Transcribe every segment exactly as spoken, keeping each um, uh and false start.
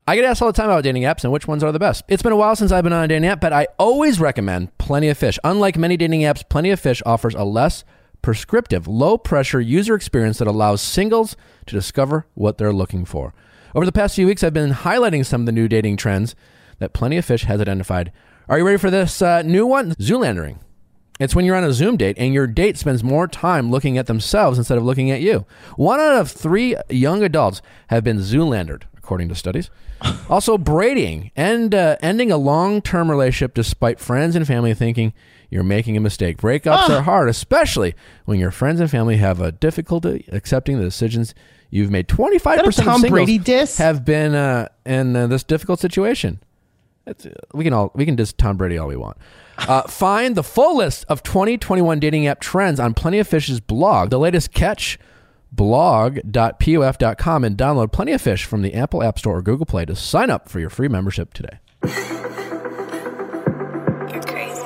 I get asked all the time about dating apps and which ones are the best. It's been a while since I've been on a dating app, but I always recommend Plenty of Fish. Unlike many dating apps, Plenty of Fish offers a less prescriptive, low-pressure user experience that allows singles to discover what they're looking for. Over the past few weeks, I've been highlighting some of the new dating trends that Plenty of Fish has identified. Are you ready for this uh, new one? Zoolandering. It's when you're on a Zoom date and your date spends more time looking at themselves instead of looking at you. One out of three young adults have been Zoolandered, according to studies. Also, braiding and uh, ending a long-term relationship despite friends and family thinking you're making a mistake. Breakups oh. are hard, especially when your friends and family have a difficulty accepting the decisions you've made. twenty-five percent of singles Brady diss? have been uh, in uh, this difficult situation. It's, uh, we can all we can diss Tom Brady all we want. Uh, find the full list of twenty twenty-one dating app trends on Plenty of Fish's blog. The latest catch, blog dot p o f dot com, and download Plenty of Fish from the Apple App Store or Google Play to sign up for your free membership today. You're crazy.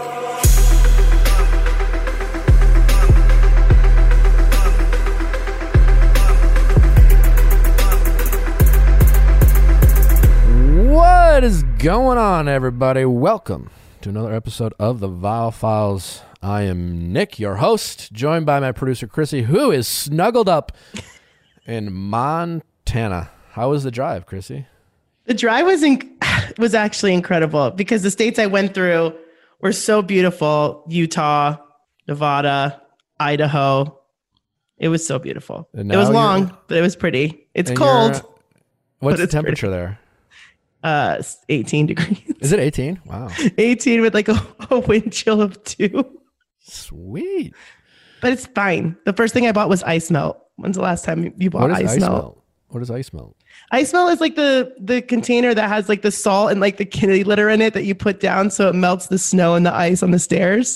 What is going on, everybody? Welcome to another episode of the Viall Files. I am Nick, your host, joined by my producer, Chrissy, who is snuggled up in Montana. How was the drive, Chrissy? The drive was inc- was actually incredible because the states I went through were so beautiful. Utah, Nevada, Idaho. It was so beautiful. It was long, but it was pretty. It's cold. What's the temperature pretty. there? Uh, eighteen degrees. Is it eighteen? Wow. eighteen with like a, a wind chill of two. Sweet. But it's fine. The first thing I bought was ice melt. When's the last time you bought what is ice, ice melt? melt? What is ice melt? Ice melt is like the, the container that has like the salt and like the kitty litter in it that you put down so it melts the snow and the ice on the stairs.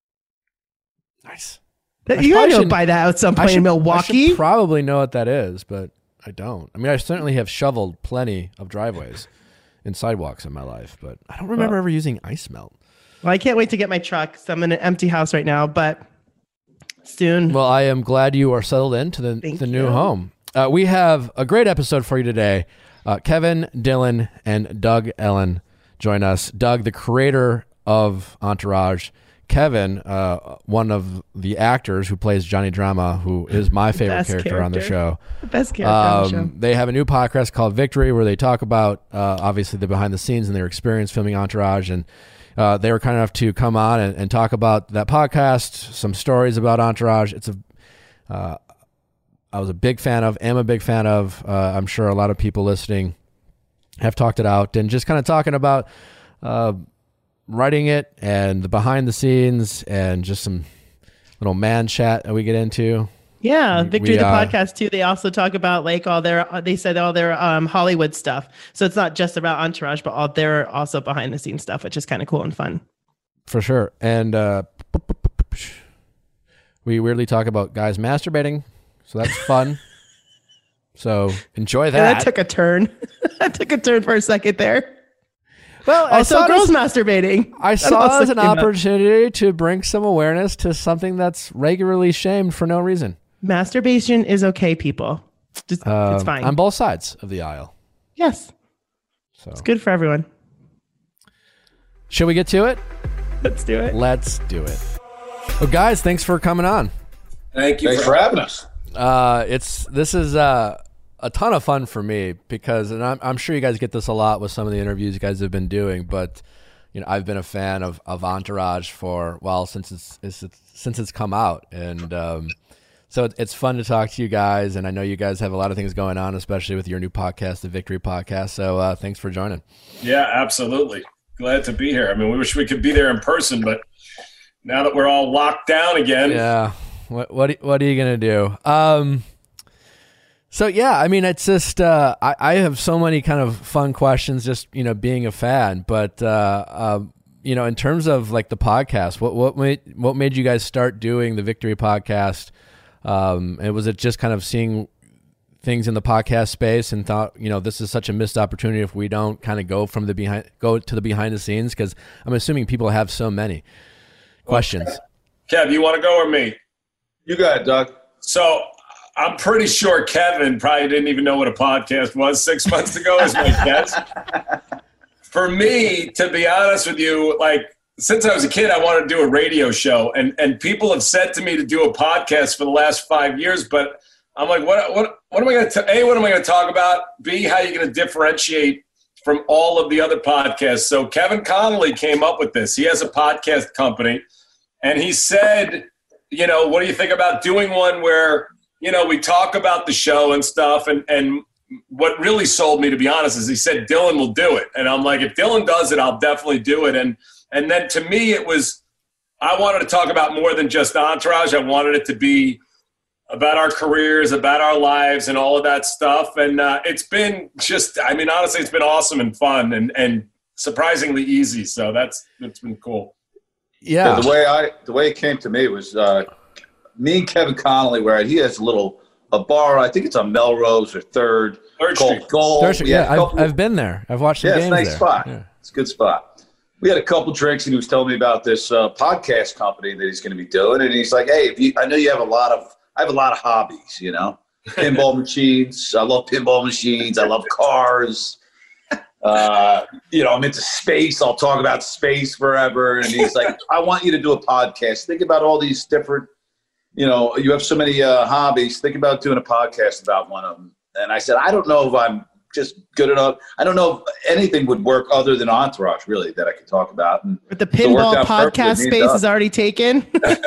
Nice. That, you gotta go buy that at some point should, in Milwaukee. I should probably know what that is, but I don't. I mean, I certainly have shoveled plenty of driveways and sidewalks in my life, but I don't remember well, ever using ice melt. Well, I can't wait to get my truck. So I'm in an empty house right now, but soon. Well, I am glad you are settled into the, the new home. Uh, we have a great episode for you today. Uh, Kevin Dillon and Doug Ellin join us. Doug, the creator of Entourage. Kevin, uh, one of the actors who plays Johnny Drama, who is my favorite character, character on the show. The best character um, on the show. They have a new podcast called Victory where they talk about, uh, obviously, the behind the scenes and their experience filming Entourage. And uh, they were kind enough to come on and, and talk about that podcast, some stories about Entourage. It's a, uh, I was a big fan of, am a big fan of. Uh, I'm sure a lot of people listening have talked it out and just kind of talking about uh, writing it and the behind the scenes and just some little man chat that we get into. Yeah, Victory we, the uh, podcast too. They also talk about like all their, they said all their um, Hollywood stuff. So it's not just about Entourage, but all their also behind the scenes stuff, which is kind of cool and fun. For sure. And uh, we weirdly talk about guys masturbating. So that's fun. So enjoy that. Yeah, that took a turn. that took a turn for a second there. Well, also I girls as, masturbating. I that saw it as an opportunity up. to bring some awareness to something that's regularly shamed for no reason. Masturbation is okay, people. Just, um, it's fine. On both sides of the aisle. Yes. So it's good for everyone. Should we get to it? Let's do it. Let's do it. Well, guys, thanks for coming on. Thank you thanks for, for having us. Uh, it's this is uh, a ton of fun for me because, and I'm, I'm sure you guys get this a lot with some of the interviews you guys have been doing, but you know, I've been a fan of, of Entourage for well since it's, it's, it's since it's come out, and um, so it, it's fun to talk to you guys. And I know you guys have a lot of things going on, especially with your new podcast, the Victory Podcast. So uh, thanks for joining. Yeah, absolutely. Glad to be here. I mean, we wish we could be there in person, but now that we're all locked down again, yeah. What what what are you gonna do? Um, so yeah, I mean, it's just uh, I I have so many kind of fun questions, just you know, being a fan. But uh, uh, you know, in terms of like the podcast, what what made what made you guys start doing the Victory Podcast? Um, and was it just kind of seeing things in the podcast space and thought, you know, this is such a missed opportunity if we don't kind of go from the behind go to the behind the scenes? Because I'm assuming people have so many questions. Kev, you want to go or me? You got it, Doug. So I'm pretty sure Kevin probably didn't even know what a podcast was six months ago, is my guess. For me, to be honest with you, like, since I was a kid, I wanted to do a radio show, and, and people have said to me to do a podcast for the last five years, but I'm like, what what what am I going to – A, what am I going to talk about? B, how are you going to differentiate from all of the other podcasts? So Kevin Connolly came up with this. He has a podcast company, and he said, you know, what do you think about doing one where, you know, we talk about the show and stuff, and, and what really sold me, to be honest, is he said Dylan will do it. And I'm like, if Dylan does it, I'll definitely do it. And and then to me, it was – I wanted to talk about more than just Entourage. I wanted it to be – about our careers, about our lives, and all of that stuff. And uh, it's been just, I mean, honestly, it's been awesome and fun and, and surprisingly easy. So that's, that's been cool. Yeah. yeah. The way I, the way it came to me was uh, me and Kevin Connolly, where he has a little, a bar, I think it's on Melrose or Third, Third called Street. Gold. Third Street, yeah, I've, I've been there. I've watched some yeah, games it's a nice there. spot. Yeah. It's a good spot. We had a couple drinks, and he was telling me about this uh, podcast company that he's going to be doing. And he's like, hey, if you, I know you have a lot of, I have a lot of hobbies, you know, pinball machines. I love pinball machines. I love cars. Uh, you know, I'm into space. I'll talk about space forever. And he's like, I want you to do a podcast. Think about all these different, you know, you have so many uh, hobbies. Think about doing a podcast about one of them. And I said, I don't know if I'm just good enough. I don't know if anything would work other than Entourage, really, that I could talk about. And But the pinball podcast space is already taken.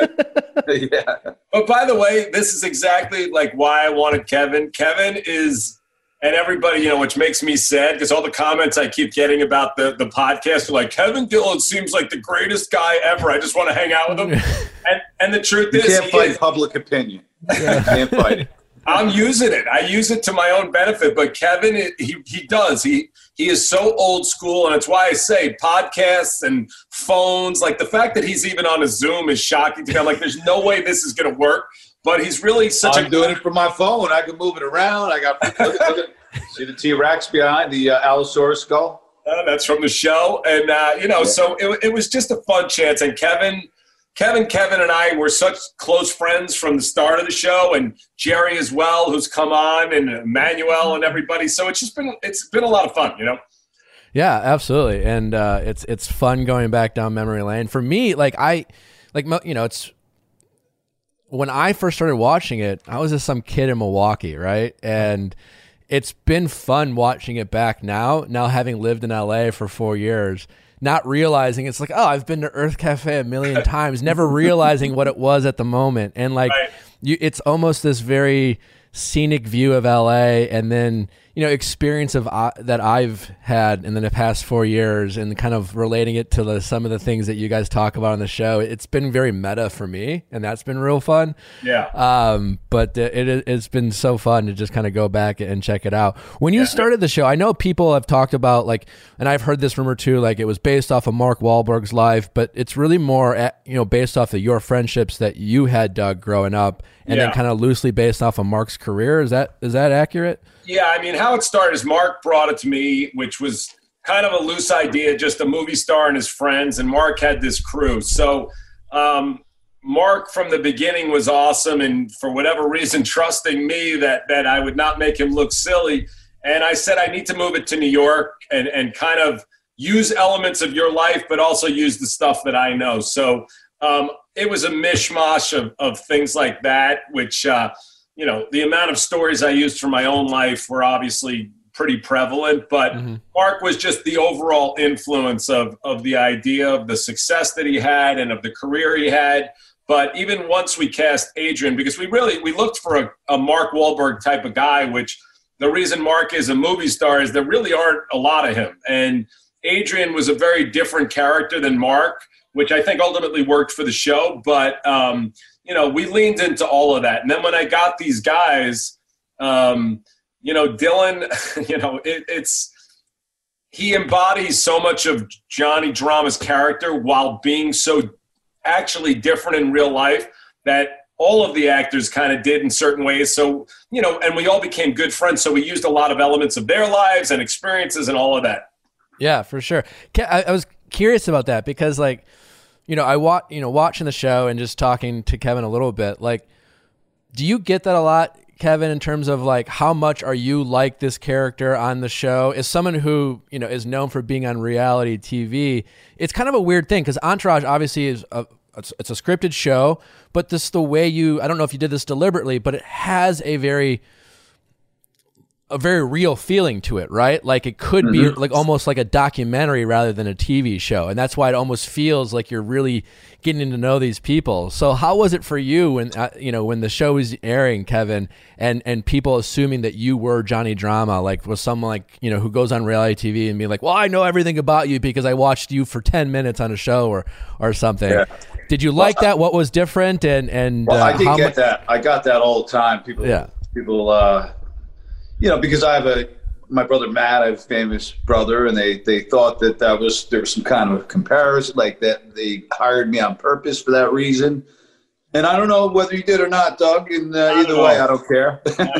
Yeah. But by the way, this is exactly like why I wanted Kevin. Kevin is, and everybody, you know, which makes me sad because all the comments I keep getting about the, the podcast are like, Kevin Dillon seems like the greatest guy ever. I just want to hang out with him. and and the truth you is, can't fight is, public opinion. Yeah. You can't fight it. I'm using it. I use it to my own benefit. But Kevin, he he does. He he is so old school, and it's why I say podcasts and phones. Like the fact that he's even on a Zoom is shocking to me. I'm like, there's no way this is going to work. But he's really such I'm a. doing it from my phone. I can move it around. I got look at, look at, see the T-Rex behind the uh, Allosaurus skull. Uh, that's from the show, and uh, you know, yeah. so it it was just a fun chance. And Kevin. Kevin, Kevin, and I were such close friends from the start of the show, and Jerry as well, who's come on, and Emmanuel and everybody. So it's just been it's been a lot of fun, you know. Yeah, absolutely, and uh, it's it's fun going back down memory lane for me. Like I, like you know, it's when I first started watching it, I was just some kid in Milwaukee, right? And it's been fun watching it back now. Now having lived in L A for four years. Not realizing it's like, oh, I've been to Earth Cafe a million times, never realizing what it was at the moment. And like, right. you, it's almost this very scenic view of L A, and then, you know, experience of uh, that I've had in the past four years and kind of relating it to the, some of the things that you guys talk about on the show. It's been very meta for me, and that's been real fun. Yeah. Um, but it, it's been so fun to just kind of go back and check it out. When you yeah. started the show, I know people have talked about like, and I've heard this rumor too, like it was based off of Mark Wahlberg's life, but it's really more, at, you know, based off of your friendships that you had, Doug, growing up, and yeah. then kind of loosely based off of Mark's career. Is that is that accurate? Yeah, I mean, how it started is Mark brought it to me, which was kind of a loose idea, just a movie star and his friends, and Mark had this crew. So um, Mark from the beginning was awesome, and for whatever reason, trusting me that that I would not make him look silly. And I said, I need to move it to New York and, and kind of use elements of your life, but also use the stuff that I know. So um, it was a mishmash of, of things like that, which uh, – you know, the amount of stories I used from my own life were obviously pretty prevalent, but mm-hmm. Mark was just the overall influence of, of the idea of the success that he had and of the career he had. But even once we cast Adrian, because we really, we looked for a, a Mark Wahlberg type of guy, which the reason Mark is a movie star is there really aren't a lot of him. And Adrian was a very different character than Mark, which I think ultimately worked for the show. But, um, you know, we leaned into all of that. And then when I got these guys, um, you know, Dylan, you know, it, it's, he embodies so much of Johnny Drama's character while being so actually different in real life that all of the actors kind of did in certain ways. So, you know, and we all became good friends. So we used a lot of elements of their lives and experiences and all of that. Yeah, for sure. I, I was curious about that because, like, you know, I watch, you know, watching the show and just talking to Kevin a little bit, like, do you get that a lot? Kevin, in terms of like how much are you like this character on the show? As someone who, you know, is known for being on reality T V, it's kind of a weird thing because Entourage obviously is a it's, it's a scripted show, but this the way you I don't know if you did this deliberately, but it has a very a very real feeling to it, right? Like it could mm-hmm. be like almost like a documentary rather than a T V show. And that's why it almost feels like you're really getting to know these people. So how was it for you when, uh, you know, when the show was airing, Kevin, and, and people assuming that you were Johnny Drama, like was someone like, you know, who goes on reality T V and being like, well, I know everything about you because I watched you for ten minutes on a show or, or something. Yeah. Did you like well, that? What was different? And, and, well, uh, I did how get mu- that. I got that all the time. People, yeah. people, uh, you know, because I have a, my brother Matt, I have a famous brother, and they, they thought that that was, there was some kind of comparison, like that they hired me on purpose for that reason. And I don't know whether you did or not, Doug, and uh, either way, I don't care.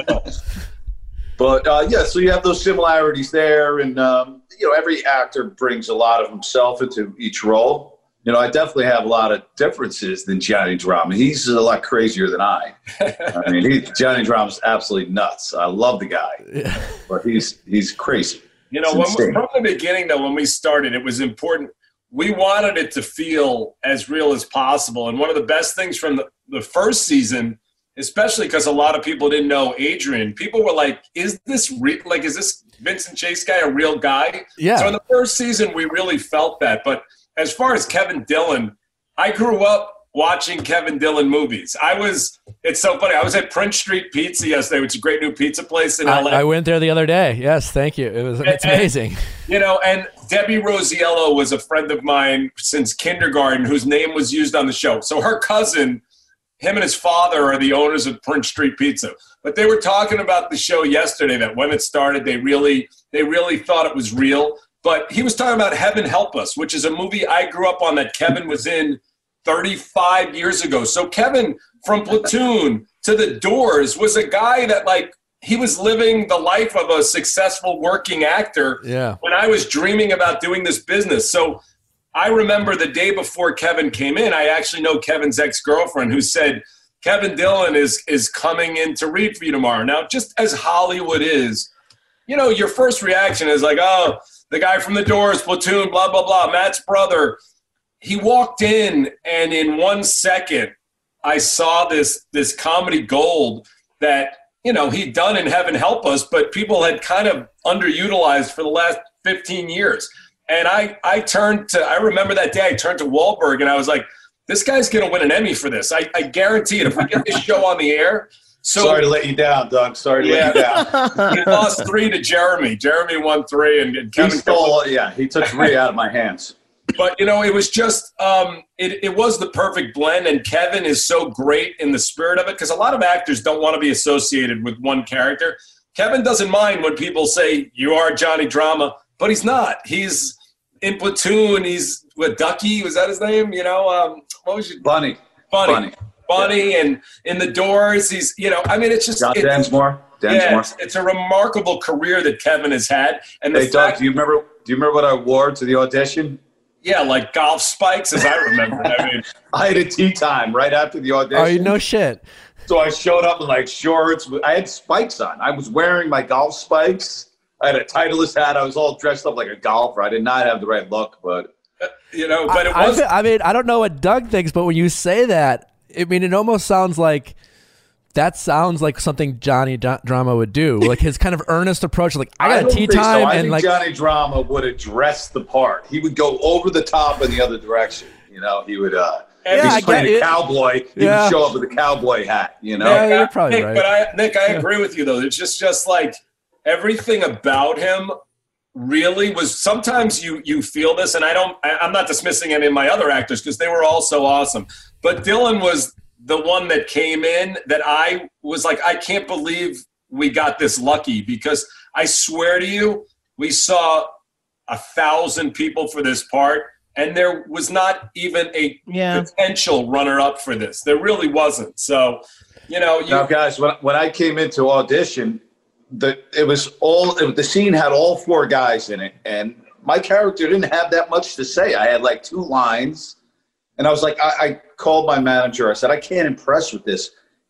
But uh, yeah, so you have those similarities there, and um, you know, every actor brings a lot of himself into each role. You know, I definitely have a lot of differences than Johnny Drama. He's a lot crazier than I. I mean, he, Johnny Drama's absolutely nuts. I love the guy, yeah. but he's he's crazy. You know, when we, from the beginning, though, when we started, it was important. We wanted it to feel as real as possible. And one of the best things from the, the first season, especially because a lot of people didn't know Adrian, people were like, is this re- like, is this Vincent Chase guy a real guy? Yeah. So in the first season, we really felt that. But as far as Kevin Dillon, I grew up watching Kevin Dillon movies. I was, it's so funny. I was at Prince Street Pizza yesterday, which is a great new pizza place in L A. I, I went there the other day. Yes, thank you. It was it's and, amazing. And, you know, and Debbie Rosiello was a friend of mine since kindergarten whose name was used on the show. So her cousin, him and his father are the owners of Prince Street Pizza. But they were talking about the show yesterday that when it started, they really, they really thought it was real. But he was talking about Heaven Help Us, which is a movie I grew up on that Kevin was in thirty-five years ago. So Kevin, from Platoon to The Doors, was a guy that, like, he was living the life of a successful working actor yeah. when I was dreaming about doing this business. So I remember the day before Kevin came in, I actually know Kevin's ex-girlfriend who said, Kevin Dillon is is coming in to read for you tomorrow. Now, just as Hollywood is, you know, your first reaction is like, oh, the guy from The Doors, Platoon, blah, blah, blah, Matt's brother. He walked in, and in one second, I saw this this comedy gold that, you know, he'd done in Heaven Help Us, but people had kind of underutilized for the last fifteen years. And I, I turned to, I remember that day, I turned to Wahlberg, and I was like, this guy's going to win an Emmy for this. I, I guarantee it. If we get this show on the air. So, Sorry to let you down, Doug. Sorry to yeah. let you down. He lost three to Jeremy. Jeremy won three, and, and Kevin he stole. Yeah, he took three out of my hands. But you know, it was just um, it. It was the perfect blend, and Kevin is so great in the spirit of it because a lot of actors don't want to be associated with one character. Kevin doesn't mind when people say you are Johnny Drama, but he's not. He's in Platoon. He's with Ducky. Was that his name? You know, um, what was your Bunny? Bunny. Bunny. Bunny yeah. and in The Doors, he's, you know, I mean, it's just John it's, Densmore. Densmore. Yeah, it's, it's a remarkable career that Kevin has had. And the hey, fact, Doug, do you remember? Do you remember what I wore to the audition? Yeah, like golf spikes, as I remember. I mean, I had a tea time right after the audition. Oh, you know shit. So I showed up in like shorts. I had spikes on. I was wearing my golf spikes. I had a Titleist hat. I was all dressed up like a golfer. I did not have the right look, but you know, but it I, was. I, I mean, I don't know what Doug thinks, but when you say that, I mean, it almost sounds like that sounds like something Johnny D- Drama would do. Like his kind of earnest approach, like I got I a tea time, so. I and think like Johnny Drama would address the part. He would go over the top in the other direction. You know, he would. Uh, yeah, he's I playing get a it. cowboy. He yeah. would show up with a cowboy hat. You know, yeah, you're probably Nick, right. But I, Nick, I agree with you though. It's just, just like everything about him really was. Sometimes you you feel this, and I don't. I, I'm not dismissing any of my other actors because they were all so awesome. But Dillon was the one that came in that I was like, I can't believe we got this lucky because I swear to you, we saw a thousand people for this part, and there was not even a yeah. potential runner-up for this. There really wasn't. So, you know, you, now guys, when when I came into audition, the it was all it, the scene had all four guys in it, and my character didn't have that much to say. I had like two lines. And I was like, I, I called my manager. I said, I can't impress with this.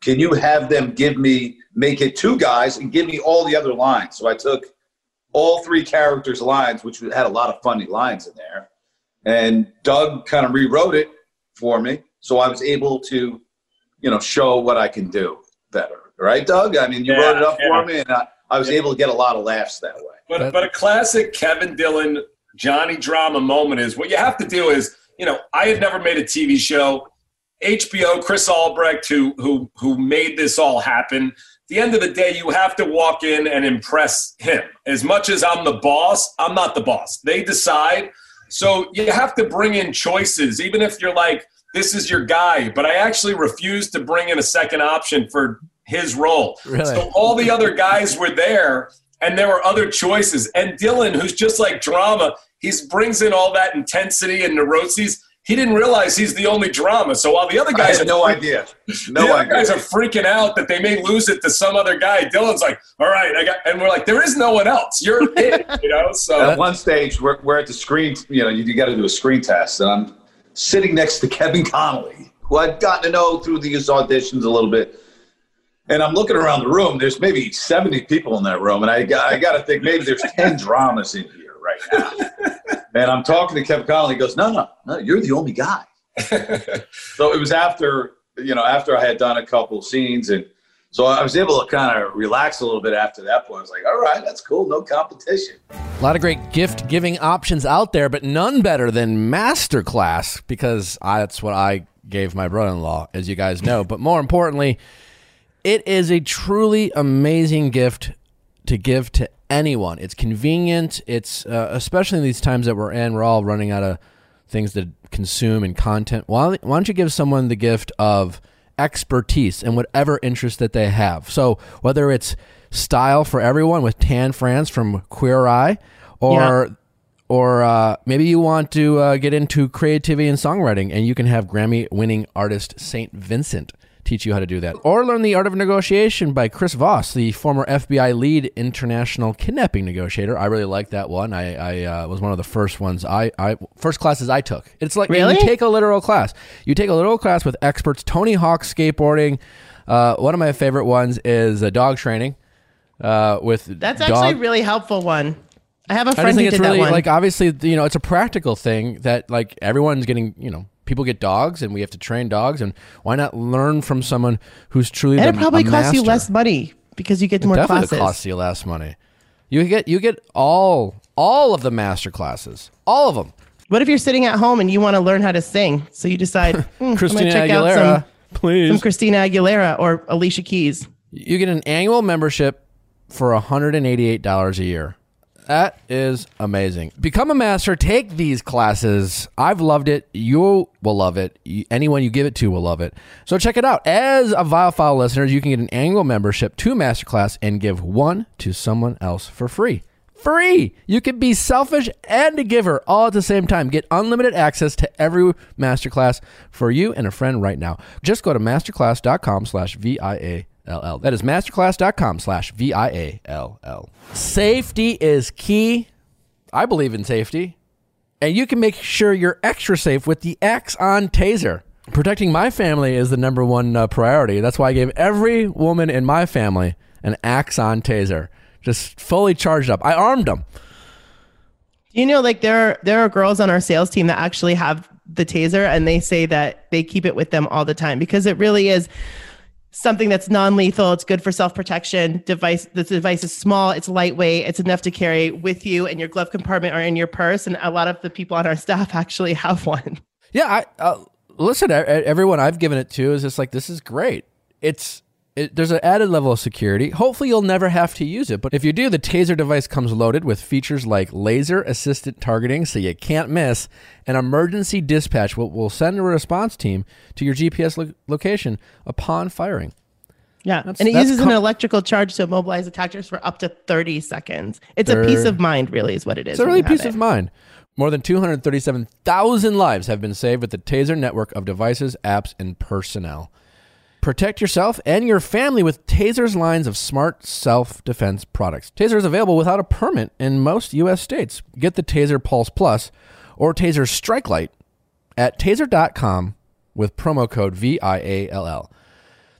can you have them give me, make it two guys and give me all the other lines? So I took all three characters' lines, which had a lot of funny lines in there. And Doug kind of rewrote it for me. So I was able to, you know, show what I can do better. Right, Doug? I mean, you yeah, wrote it up yeah. for me, and I, I was yeah. able to get a lot of laughs that way. But, but a classic Kevin Dillon, Johnny Drama moment is what you have to do is, you know, I had never made a T V show. H B O, Chris Albrecht, who who who made this all happen. At the end of the day, you have to walk in and impress him. As much as I'm the boss, I'm not the boss. They decide. So you have to bring in choices, even if you're like, this is your guy. But I actually refused to bring in a second option for his role. Really? So all the other guys were there, and there were other choices. And Dillon, who's just like drama, he brings in all that intensity and neuroses. He didn't realize he's the only drama. So while the other guys I had are no idea, no the other idea. guys are freaking out that they may lose it to some other guy, Dillon's like, all right, I got, and we're like, there is no one else. You're it, you know. So at one stage, we're we're at the screen. You know, you, you got to do a screen test, and I'm sitting next to Kevin Connolly, who I'd gotten to know through these auditions a little bit. And I'm looking around the room. There's maybe seventy people in that room, and I got I got to think maybe there's ten dramas in here right now. And I'm talking to Kevin Connolly. He goes, "No, no, no, you're the only guy." So it was after you know after I had done a couple scenes, and so I was able to kind of relax a little bit after that point. I was like, "All right, that's cool, no competition." A lot of great gift giving options out there, but none better than Masterclass, because I, that's what I gave my brother-in-law, as you guys know. But more importantly, it is a truly amazing gift to give to anyone. It's convenient. It's uh, especially in these times that we're in, we're all running out of things to consume and content. Why, why don't you give someone the gift of expertise in whatever interest that they have? So whether it's style for everyone with Tan France from Queer Eye, or yeah. or uh, maybe you want to uh, get into creativity and songwriting, and you can have Grammy-winning artist Saint Vincent teach you how to do that. Or learn The Art of Negotiation by Chris Voss, the former F B I lead international kidnapping negotiator. I really like that one. I, I uh, was one of the first ones, I, I first classes I took. It's like really? You take a literal class. You take a literal class with experts. Tony Hawk skateboarding. Uh, one of my favorite ones is uh, dog training. Uh, with That's dog. actually a really helpful one. I have a friend I just think who it's did really, that one. like, obviously, you know, it's a practical thing that, like, everyone's getting, you know, people get dogs, and we have to train dogs, and why not learn from someone who's truly and the, it probably a costs you master? less money because you get It more definitely classes. costs you less money. You get you get all all of the master classes, all of them. What if you're sitting at home and you want to learn how to sing? So you decide, hmm, Christina I'm gonna check Aguilera, out some, please. some Christina Aguilera or Alicia Keys. You get an annual membership for one hundred eighty-eight dollars a year. That is amazing. Become a master. Take these classes. I've loved it. You will love it. Anyone you give it to will love it. So check it out. As a Vile File listener, you can get an annual membership to Masterclass and give one to someone else for free. Free! You can be selfish and a giver all at the same time. Get unlimited access to every Masterclass for you and a friend right now. Just go to masterclass.com slash V-I-A. L L. That is masterclass.com slash V I A L L. Safety is key. I believe in safety. And you can make sure you're extra safe with the Axon Taser. Protecting my family is the number one uh, priority. That's why I gave every woman in my family an Axon Taser. Just fully charged up. I armed them. You know, like there are, there are girls on our sales team that actually have the Taser, and they say that they keep it with them all the time because it really is something that's non-lethal. It's good for self-protection. Device. This device is small. It's lightweight. It's enough to carry with you in your glove compartment or in your purse. And a lot of the people on our staff actually have one. Yeah. I uh, listen. Everyone I've given it to is just like, this is great. It's it, there's an added level of security. Hopefully, you'll never have to use it. But if you do, the Taser device comes loaded with features like laser assisted targeting, so you can't miss. An emergency dispatch will will send a response team to your G P S lo- location upon firing. Yeah, That's, and it that's uses com- an electrical charge to immobilize attackers for up to thirty seconds. It's They're, a peace of mind, really, is what it is. It's a really peace of mind. More than two hundred thirty-seven thousand lives have been saved with the Taser network of devices, apps, and personnel. Protect yourself and your family with Taser's lines of smart self-defense products. Taser is available without a permit in most U S states. Get the Taser Pulse Plus or Taser Strike Light at taser dot com with promo code V I A L L.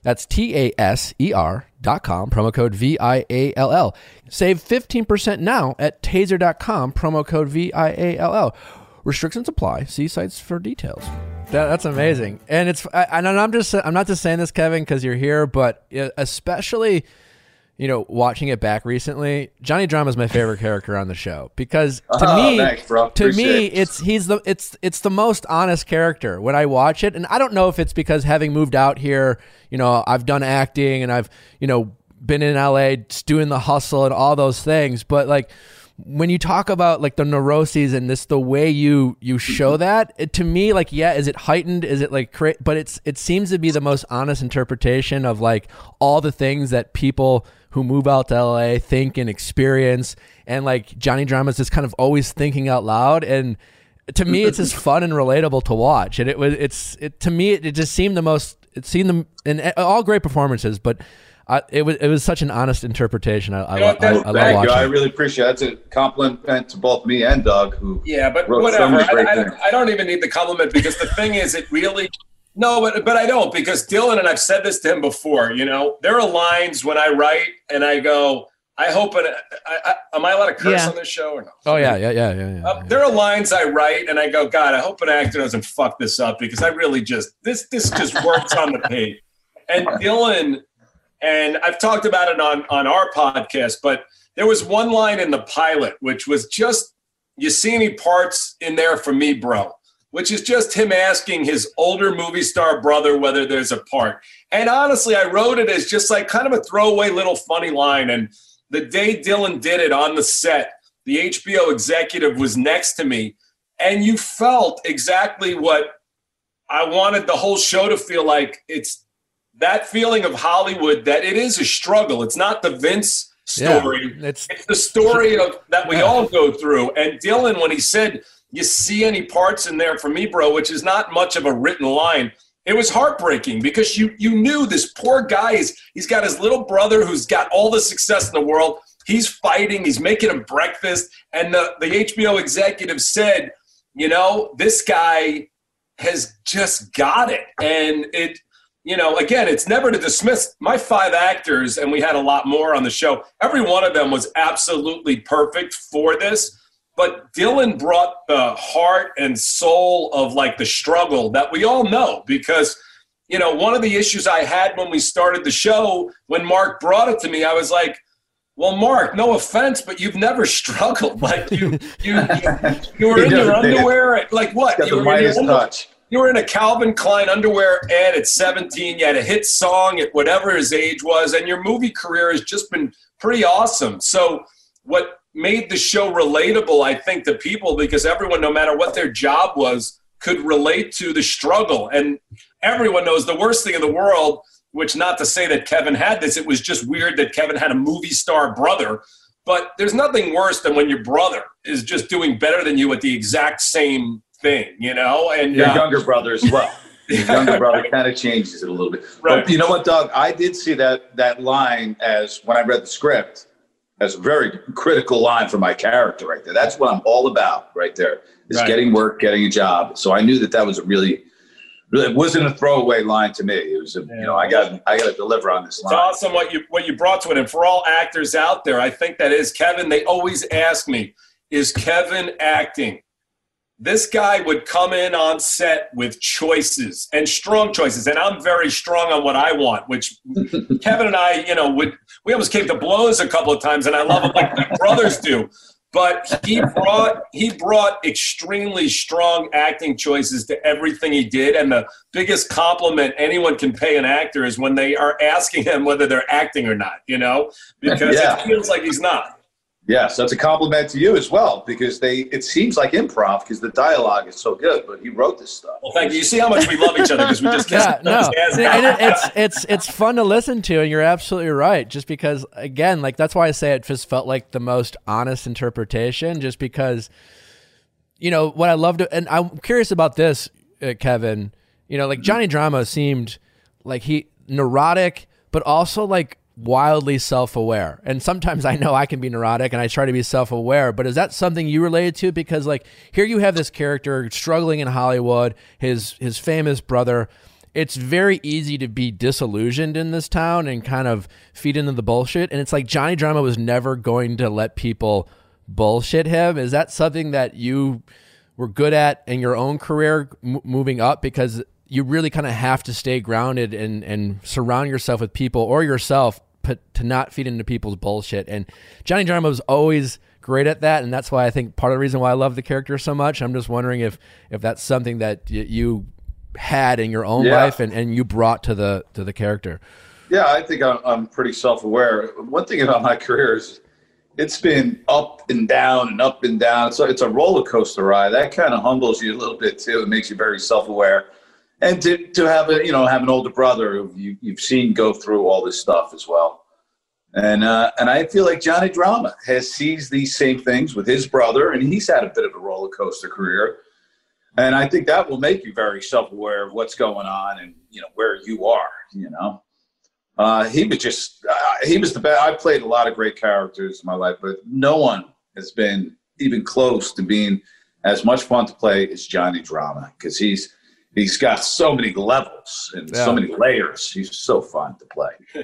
That's T A S E R dot com, promo code V I A L L. Save fifteen percent now at taser dot com, promo code V I A L L. Restrictions apply. See sites for details. That, that's amazing. And it's, I, and I'm just, I'm not just saying this, Kevin, because you're here, but especially, you know, watching it back recently, Johnny Drama is my favorite character on the show because to oh, me, thanks, bro. to me, it. it's he's the it's it's the most honest character when I watch it, and I don't know if it's because having moved out here, you know, I've done acting and I've you know been in L A doing the hustle and all those things, but like when you talk about like the neuroses and this the way you you show that it, to me, like, yeah, is it heightened, is it like cra- but it's it seems to be the most honest interpretation of like all the things that people who move out to L A think and experience, and like Johnny Drama is just kind of always thinking out loud, and to me it's just fun and relatable to watch, and it was it's it to me it, it just seemed the most it seemed them and all great performances, but I, it was it was such an honest interpretation. I I, you know, I, I, I love thank watching. you. I really appreciate it. That's a compliment to both me and Doug, who yeah, but wrote whatever. so many great I, things. I, I don't even need the compliment because the thing is, it really no, but but I don't because Dylan, and I've said this to him before. You know, there are lines when I write and I go, I hope it. I, I, am I allowed to curse Yeah. on this show or no? Oh yeah, yeah, yeah, yeah. yeah, Uh, yeah. there are lines I write and I go, God, I hope an actor doesn't fuck this up because I really just this this just works on the page. And Dylan, and I've talked about it on on our podcast, but there was one line in the pilot which was just, you see any parts in there for me, bro? Which is just him asking his older movie star brother whether there's a part. And honestly, I wrote it as just like kind of a throwaway little funny line. And the day Dylan did it on the set, the H B O executive was next to me, and you felt exactly what I wanted the whole show to feel like. It's that feeling of Hollywood, that it is a struggle. It's not the Vince story. Yeah, it's, it's the story of that we all go through. And Dylan, when he said, you see any parts in there for me, bro, which is not much of a written line, it was heartbreaking because you you knew this poor guy, is he's got his little brother who's got all the success in the world. He's fighting. He's making him breakfast. And the, the H B O executive said, you know, this guy has just got it. And it, you know, again, it's never to dismiss my five actors, and we had a lot more on the show. Every one of them was absolutely perfect for this. But Dylan brought the heart and soul of like the struggle that we all know, because, you know, one of the issues I had when we started the show, when Mark brought it to me, I was like, well, Mark, no offense, but you've never struggled. Like you, you, you, you were in your underwear. Like what? Got You the were, in Midas your, touch. you were in a Calvin Klein underwear ad at seventeen. You had a hit song at whatever his age was, and your movie career has just been pretty awesome. So what made the show relatable, I think, to people, because everyone, no matter what their job was, could relate to the struggle. And everyone knows the worst thing in the world, which, not to say that Kevin had this, it was just weird that Kevin had a movie star brother. But there's nothing worse than when your brother is just doing better than you at the exact same thing, you know? And Your uh, younger brother as well. Your younger brother kind of changes it a little bit. Right. But you know what, Doug? I did see that that line as when I read the script as a very critical line for my character right there. That's what I'm all about right there, is Right. getting work, getting a job. So I knew that that was a really, really, it wasn't a throwaway line to me. It was, a, Yeah. you know, I got I got to deliver on this It's line. awesome what you what you brought to it. And for all actors out there, I think that is Kevin. They always ask me, is Kevin acting? This guy would come in on set with choices, and strong choices. And I'm very strong on what I want, which Kevin and I, you know, would we almost came to blows a couple of times, and I love it like my brothers do. But he brought he brought extremely strong acting choices to everything he did. And the biggest compliment anyone can pay an actor is when they are asking him whether they're acting or not, you know, because Yeah. it feels like he's not. Yes, that's a compliment to you as well, because they it seems like improv because the dialogue is so good, but he wrote this stuff. Well, thank you. You see how much we love each other because we just Yeah, kissed no, each other's and ass. it, it's it's it's fun to listen to, and you're absolutely right. Just because, again, like that's why I say it just felt like the most honest interpretation. Just because, you know, what I loved, and I'm curious about this, uh, Kevin. You know, like Johnny Drama seemed like he neurotic, but also like wildly self-aware. And sometimes I know I can be neurotic and I try to be self-aware, but is that something you related to? Because like here you have this character struggling in Hollywood, his his famous brother, it's very easy to be disillusioned in this town and kind of feed into the bullshit. And it's like Johnny Drama was never going to let people bullshit him. Is that something that you were good at in your own career m- moving up? Because you really kind of have to stay grounded and, and surround yourself with people or yourself put, to not feed into people's bullshit. And Johnny Drama was always great at that. And that's why I think part of the reason why I love the character so much. I'm just wondering if, if that's something that y- you had in your own yeah. life and, and you brought to the, to the character. Yeah, I think I'm, I'm pretty self-aware. One thing about my career is it's been up and down and up and down. So it's a roller coaster ride. That kind of humbles you a little bit too. It makes you very self-aware. And to, to have a, you know, have an older brother who you, you've seen go through all this stuff as well. And, uh, and I feel like Johnny Drama has seized these same things with his brother, and he's had a bit of a roller coaster career. And I think that will make you very self-aware of what's going on and, you know, where you are, you know. Uh, he was just, uh, he was the best. I played a lot of great characters in my life, but no one has been even close to being as much fun to play as Johnny Drama, because he's, he's got so many levels and yeah. so many layers. He's so fun to play. yeah.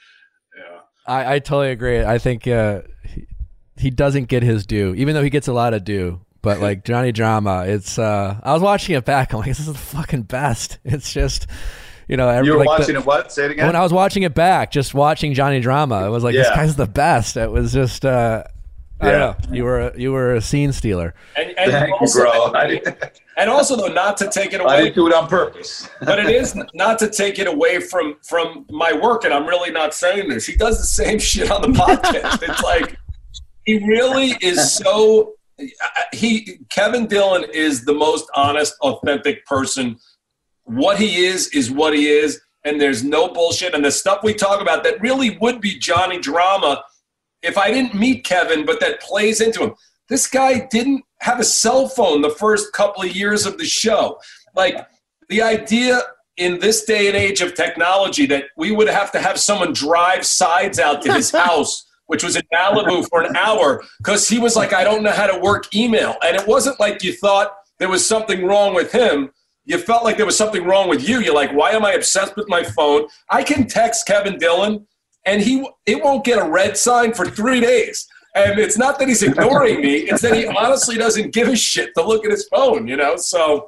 I, I totally agree. I think uh, he, he doesn't get his due, even though he gets a lot of due. But like Johnny Drama, it's, uh, I was watching it back. I'm like, this is the fucking best. It's just, you know, every, you were like watching the, it. What? Say it again. When I was watching it back, just watching Johnny Drama, it was like, yeah. this guy's the best. It was just, uh, I yeah. don't know. You were, a, you were a scene stealer. And, and Thank also, you, bro. And also, though, not to take it away. I didn't do it on purpose. But it is not to take it away from, from my work, and I'm really not saying this. He does the same shit on the podcast. It's like, he really is so – he Kevin Dillon is the most honest, authentic person. What he is is what he is, and there's no bullshit. And the stuff we talk about that really would be Johnny Drama if I didn't meet Kevin, but that plays into him. This guy didn't have a cell phone the first couple of years of the show. Like, the idea in this day and age of technology that we would have to have someone drive sides out to his house, which was in Malibu, for an hour, because he was like, I don't know how to work email. And it wasn't like you thought there was something wrong with him. You felt like there was something wrong with you. You're like, why am I obsessed with my phone? I can text Kevin Dillon, and he it won't get a red sign for three days. And it's not that he's ignoring me. It's that he honestly doesn't give a shit to look at his phone, you know? So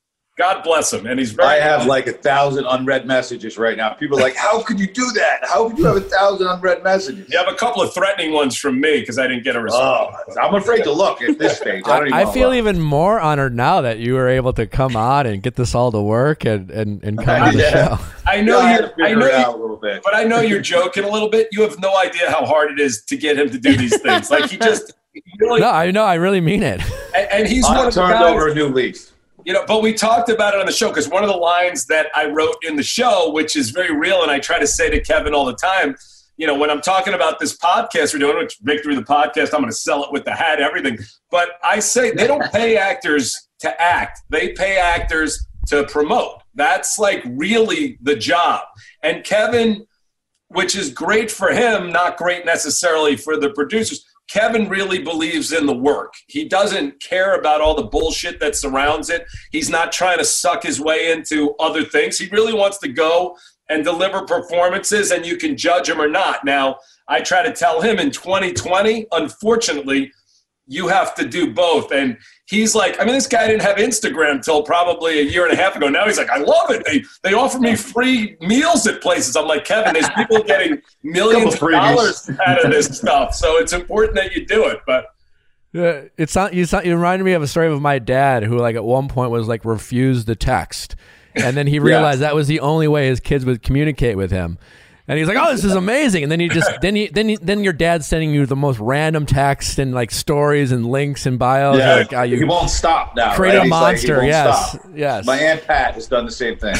God bless him. And he's very I have like a thousand unread messages right now. People are like, how could you do that? How could you have a thousand unread messages? You have a couple of threatening ones from me because I didn't get a response. Oh, I'm afraid to look at this stage. I, don't I, even I feel look. even more honored now that you were able to come on and get this all to work and, and, and come on the Yeah. show. I know Yeah, I had you're, to figure I know it out you, a little bit. but I know you're joking a little bit. You have no idea how hard it is to get him to do these things. Like, he just he really, No, I know. I really mean it. and, and he's I one of the turned guys. over a new leaf. You know, but we talked about it on the show because one of the lines that I wrote in the show, which is very real, and I try to say to Kevin all the time, you know, when I'm talking about this podcast we're doing, which Victory the Podcast, I'm going to sell it with the hat, everything. But I say they don't pay actors to act. They pay actors to promote. That's like really the job. And Kevin, which is great for him, not great necessarily for the producers, Kevin really believes in the work. He doesn't care about all the bullshit that surrounds it. He's not trying to suck his way into other things. He really wants to go and deliver performances, and you can judge him or not. Now, I try to tell him in twenty twenty, unfortunately, you have to do both. And he's like, I mean, this guy didn't have Instagram until probably a year and a half ago. Now he's like, I love it. They they offer me free meals at places. I'm like, Kevin, there's people getting millions of dollars out of this stuff. So it's important that you do it. But Yeah, it's not, you, you reminded me of a story of my dad who, like, at one point was like refused the text. And then he realized yeah. that was the only way his kids would communicate with him. And he's like, "Oh, this is amazing!" And then you just, then you, then you, then your dad's sending you the most random text and like stories and links and bios. Yeah, like, oh, you he won't stop now. Create right? a monster. Like, yes, stop. yes. My Aunt Pat has done the same thing.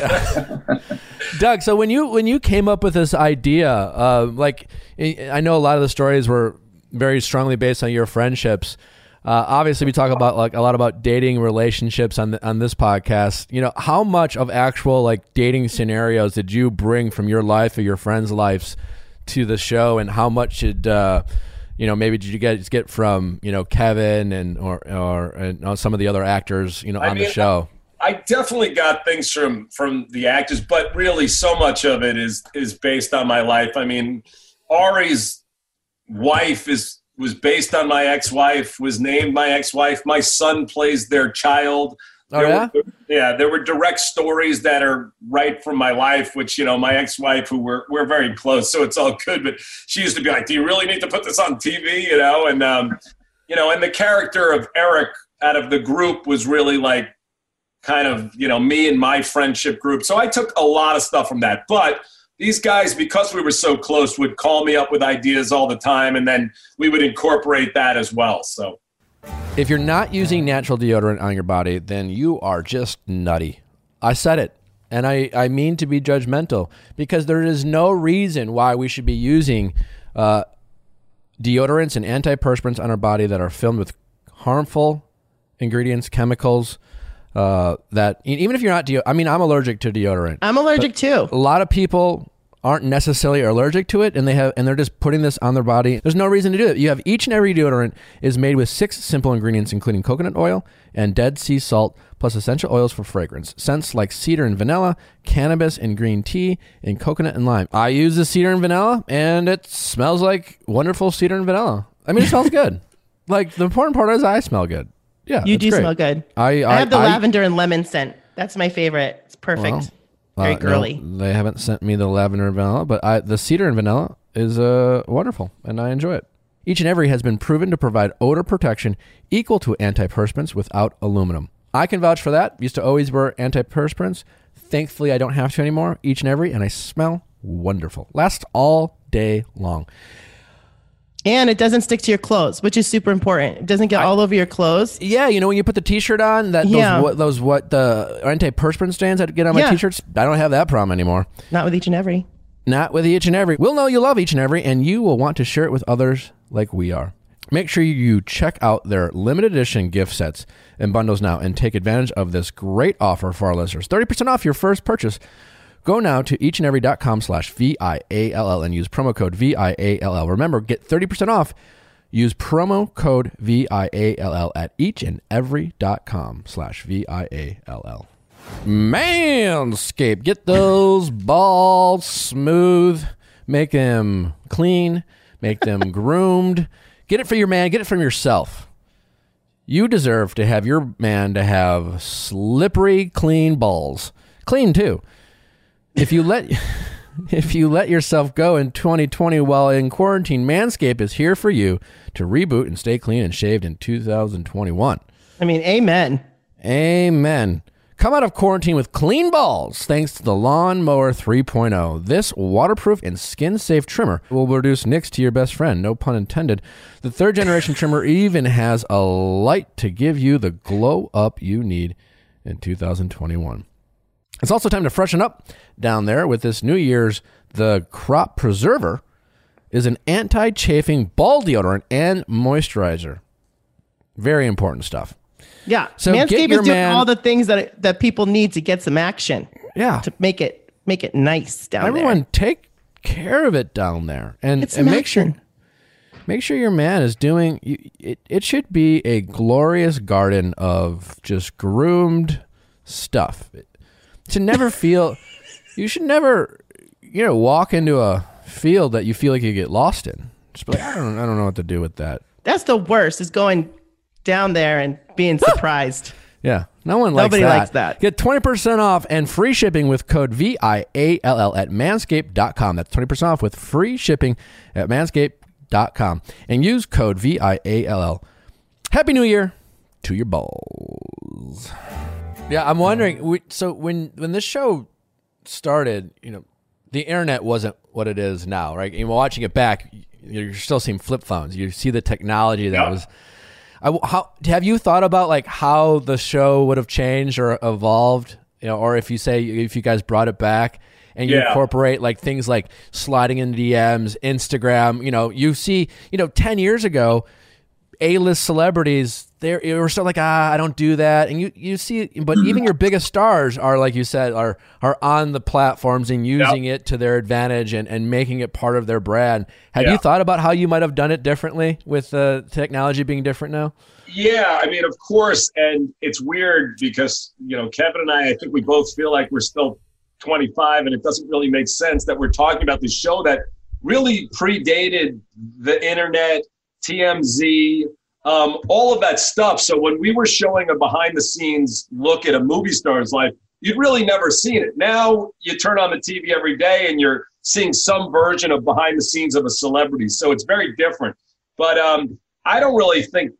Doug, so when you when you came up with this idea, uh, like I know a lot of the stories were very strongly based on your friendships. Uh, obviously, we talk about like a lot about dating relationships on the, on this podcast. You know, how much of actual like dating scenarios did you bring from your life or your friends' lives to the show, and how much did uh, you know maybe did you guys get from you know Kevin and or or and some of the other actors you know on I mean, the show? I definitely got things from from the actors, but really so much of it is is based on my life. I mean, Ari's wife is was based on my ex-wife, was named my ex-wife. My son plays their child. Oh, there yeah? Were, yeah, there were direct stories that are right from my life, which, you know, my ex-wife, who we're, we're very close, so it's all good, but she used to be like, do you really need to put this on T V, you know? And, um, you know, and the character of Eric out of the group was really like kind of, you know, me and my friendship group. So I took a lot of stuff from that. But these guys, because we were so close, would call me up with ideas all the time, and then we would incorporate that as well, so. If you're not using natural deodorant on your body, then you are just nutty. I said it, and I, I mean to be judgmental, because there is no reason why we should be using uh, deodorants and antiperspirants on our body that are filled with harmful ingredients, chemicals, uh, that even if you're not deo- I mean, I'm allergic to deodorant. I'm allergic too. A lot of people aren't necessarily allergic to it, and they have and they're just putting this on their body. There's no reason to do it. You have each and every deodorant is made with six simple ingredients, including coconut oil and Dead Sea salt, plus essential oils for fragrance. Scents like cedar and vanilla, cannabis and green tea, and coconut and lime. I use the cedar and vanilla, and it smells like wonderful cedar and vanilla. I mean, it smells good. Like, the important part is I smell good. Yeah, You it's do great. smell good. I, I, I have the I, lavender and lemon scent. That's my favorite. It's perfect. Well, Very Uh, girly. No, they haven't sent me the lavender and vanilla, but I, the cedar and vanilla is uh, wonderful, and I enjoy it. Each and every has been proven to provide odor protection equal to antiperspirants without aluminum. I can vouch for that. Used to always wear antiperspirants. Thankfully, I don't have to anymore. Each and every, and I smell wonderful. Lasts all day long. And it doesn't stick to your clothes, which is super important. It doesn't get I- all over your clothes. Yeah, you know when you put the T-shirt on, that Yeah. those what those what the antiperspirant stains that get on my Yeah. T-shirts. I don't have that problem anymore. Not with each and every. Not with each and every. We'll know you love each and every, and you will want to share it with others like we are. Make sure you check out their limited edition gift sets and bundles now and take advantage of this great offer for our listeners. thirty percent off your first purchase. Go now to eachandevery.com slash V I A L L and use promo code V I A L L. Remember, get thirty percent off. Use promo code V I A L L at eachandevery.com slash V I A L L. Manscaped. Get those balls smooth. Make them clean. Make them groomed. Get it for your man. Get it from yourself. You deserve to have your man to have slippery, clean balls. Clean, too. If you let if you let yourself go in twenty twenty while in quarantine, Manscaped is here for you to reboot and stay clean and shaved in two thousand twenty-one. I mean, amen. Amen. Come out of quarantine with clean balls thanks to the Lawn Mower three point oh. This waterproof and skin-safe trimmer will reduce nicks to your best friend, no pun intended. The third-generation trimmer even has a light to give you the glow-up you need in two thousand twenty-one. It's also time to freshen up down there with this New Year's. The Crop Preserver is an anti-chafing ball deodorant and moisturizer. Very important stuff. Yeah. So get Manscaped your is doing man- all the things that that people need to get some action Yeah. to make it make it nice down Everyone there. take care of it down there. And, It's and some make sure action. make sure your man is doing you- it. It should be a glorious garden of just groomed stuff. It should never feel you should never you know walk into a field that you feel like you get lost in. Just be like, I don't I don't know what to do with that. That's the worst, is going down there and being surprised. Yeah, no one likes Nobody that. likes that. Get twenty percent off and free shipping with code V I A L L at manscaped dot com. That's twenty percent off with free shipping at manscaped dot com. And use code V I A L L. Happy New Year to your balls. Yeah, I'm wondering, we- so when, when this show started, you know, the internet wasn't what it is now, right? And watching it back, you're still seeing flip phones. You see the technology that Yep. was... I, how have you thought about like how the show would have changed or evolved, you know, or if you say if you guys brought it back and you Yeah. incorporate like things like sliding into D Ms, Instagram, you know, you see, you know, ten years ago, A-list celebrities, they're you're still like, ah, I don't do that. And you, you see, but even your biggest stars are, like you said, are are on the platforms and using yep. it to their advantage and, and making it part of their brand. Have yeah. you thought about how you might have done it differently with the uh, technology being different now? Yeah, I mean, of course. And it's weird because, you know, Kevin and I, I think we both feel like we're still twenty-five, and it doesn't really make sense that we're talking about this show that really predated the internet, T M Z, um, all of that stuff. So when we were showing a behind the scenes look at a movie star's life, you'd really never seen it. Now you turn on the T V every day and you're seeing some version of behind the scenes of a celebrity. So it's very different. But um, I don't really think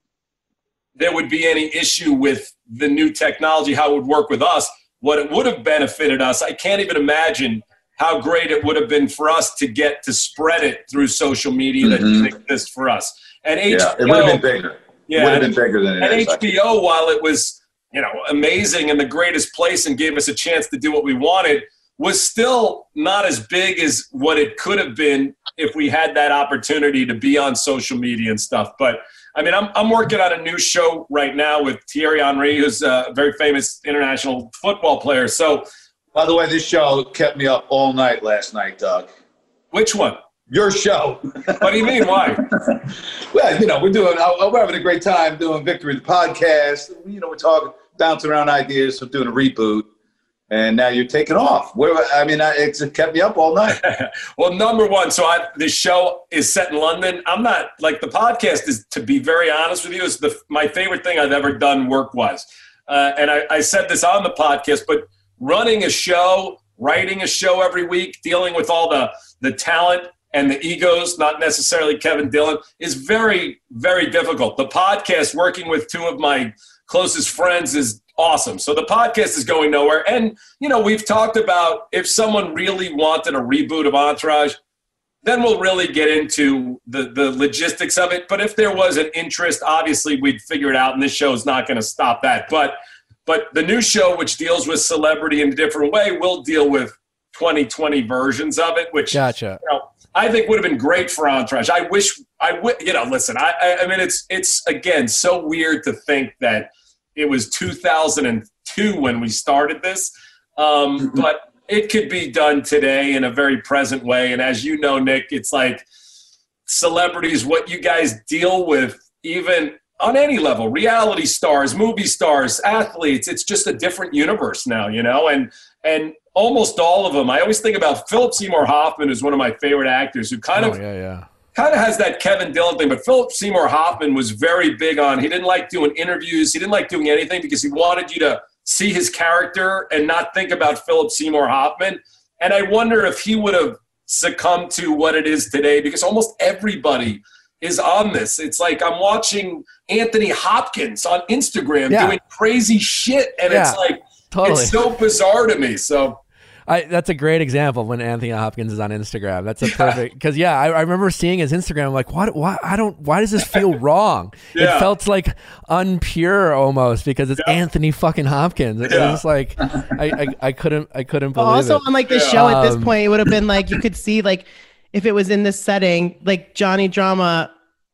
there would be any issue with the new technology, how it would work with us. What it would have benefited us, I can't even imagine how great it would have been for us to get to spread it through social media mm-hmm. that didn't exist for us. And H B O, yeah, it would have been bigger. Yeah, it would have been bigger than it and is. And H B O, while it was, you know, amazing and the greatest place and gave us a chance to do what we wanted, was still not as big as what it could have been if we had that opportunity to be on social media and stuff. But I mean, I'm I'm working on a new show right now with Thierry Henry, who's a very famous international football player. So, by the way, this show kept me up all night last night, Doug. Which one? Your show. What do you mean? Why? Well, you know, we're doing. We're having a great time doing Victory the podcast. You know, we're talking, bouncing around ideas of doing a reboot. And now you're taking off. Where I mean, I, it's it kept me up all night. Well, number one, so I, this show is set in London. I'm not like the podcast is. To be very honest with you, is the my favorite thing I've ever done work-wise. Uh, and I, I said this on the podcast, but running a show, writing a show every week, dealing with all the the talent and the egos, not necessarily Kevin Dillon, is very, very difficult. The podcast, working with two of my closest friends, is awesome. So the podcast is going nowhere. And, you know, we've talked about if someone really wanted a reboot of Entourage, then we'll really get into the, the logistics of it. But if there was an interest, obviously we'd figure it out, and this show is not going to stop that. But but the new show, which deals with celebrity in a different way, will deal with twenty twenty versions of it, which gotcha. You know, I think would have been great for Entourage. I wish I would, you know, listen, I, I, I mean, it's, it's again, so weird to think that it was two thousand two when we started this, um, mm-hmm. but it could be done today in a very present way. And as you know, Nick, it's like celebrities, what you guys deal with, even on any level, reality stars, movie stars, athletes, it's just a different universe now, you know, and, and almost all of them. I always think about Philip Seymour Hoffman, who's one of my favorite actors, who kind oh, of, yeah, yeah. kind of has that Kevin Dillon thing, but Philip Seymour Hoffman was very big on, he didn't like doing interviews. He didn't like doing anything because he wanted you to see his character and not think about Philip Seymour Hoffman. And I wonder if he would have succumbed to what it is today, because almost everybody is on this. It's like I'm watching Anthony Hopkins on Instagram yeah. doing crazy shit. And yeah, it's like, totally. It's so bizarre to me. So I, that's a great example when Anthony Hopkins is on Instagram. That's a perfect, because yeah, I, I remember seeing his Instagram. I'm like, what? Why? I don't. Why does this feel wrong? Yeah. It felt like unpure almost because it's yeah. Anthony fucking Hopkins. It, yeah. it was like I, I, I couldn't I couldn't believe also, it. Also on like the yeah. show at this um, point, it would have been like you could see like if it was in this setting, like Johnny Drama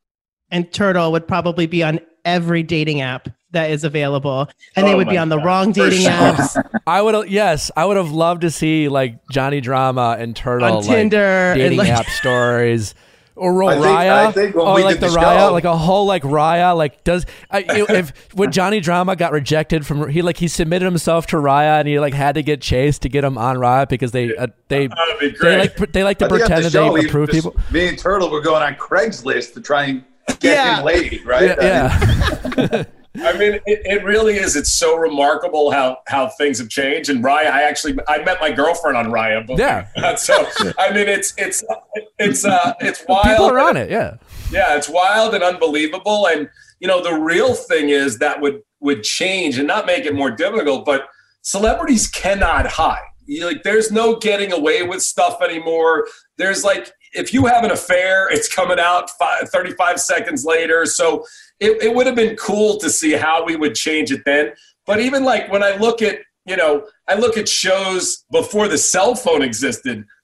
and Turtle would probably be on every dating app that is available, and oh they would be on the God. wrong dating sure. apps. I would have, yes, I would have loved to see like Johnny Drama and Turtle on Tinder, like, dating like, app stories, or I think, Raya, I think when or we like did the, the Raya, show, like a whole like Raya, like does I, if when Johnny Drama got rejected from he like he submitted himself to Raya and he like had to get chased to get him on Raya because they uh, they they like they like to pretend that they approve just, people. Me and Turtle were going on Craigslist to try and get yeah. him laid, right? Yeah. yeah. I mean, it, it really is. It's so remarkable how, how things have changed. And Raya, I actually I met my girlfriend on Raya. But, yeah. So I mean, it's it's it's uh it's wild. People are on it. Yeah. Yeah, it's wild and unbelievable. And you know, the real thing is that would would change and not make it more difficult. But celebrities cannot hide. You, like, there's no getting away with stuff anymore. There's like, if you have an affair, it's coming out five, thirty-five seconds later. So it, it would have been cool to see how we would change it then. But even like when I look at, you know, I look at shows before the cell phone existed,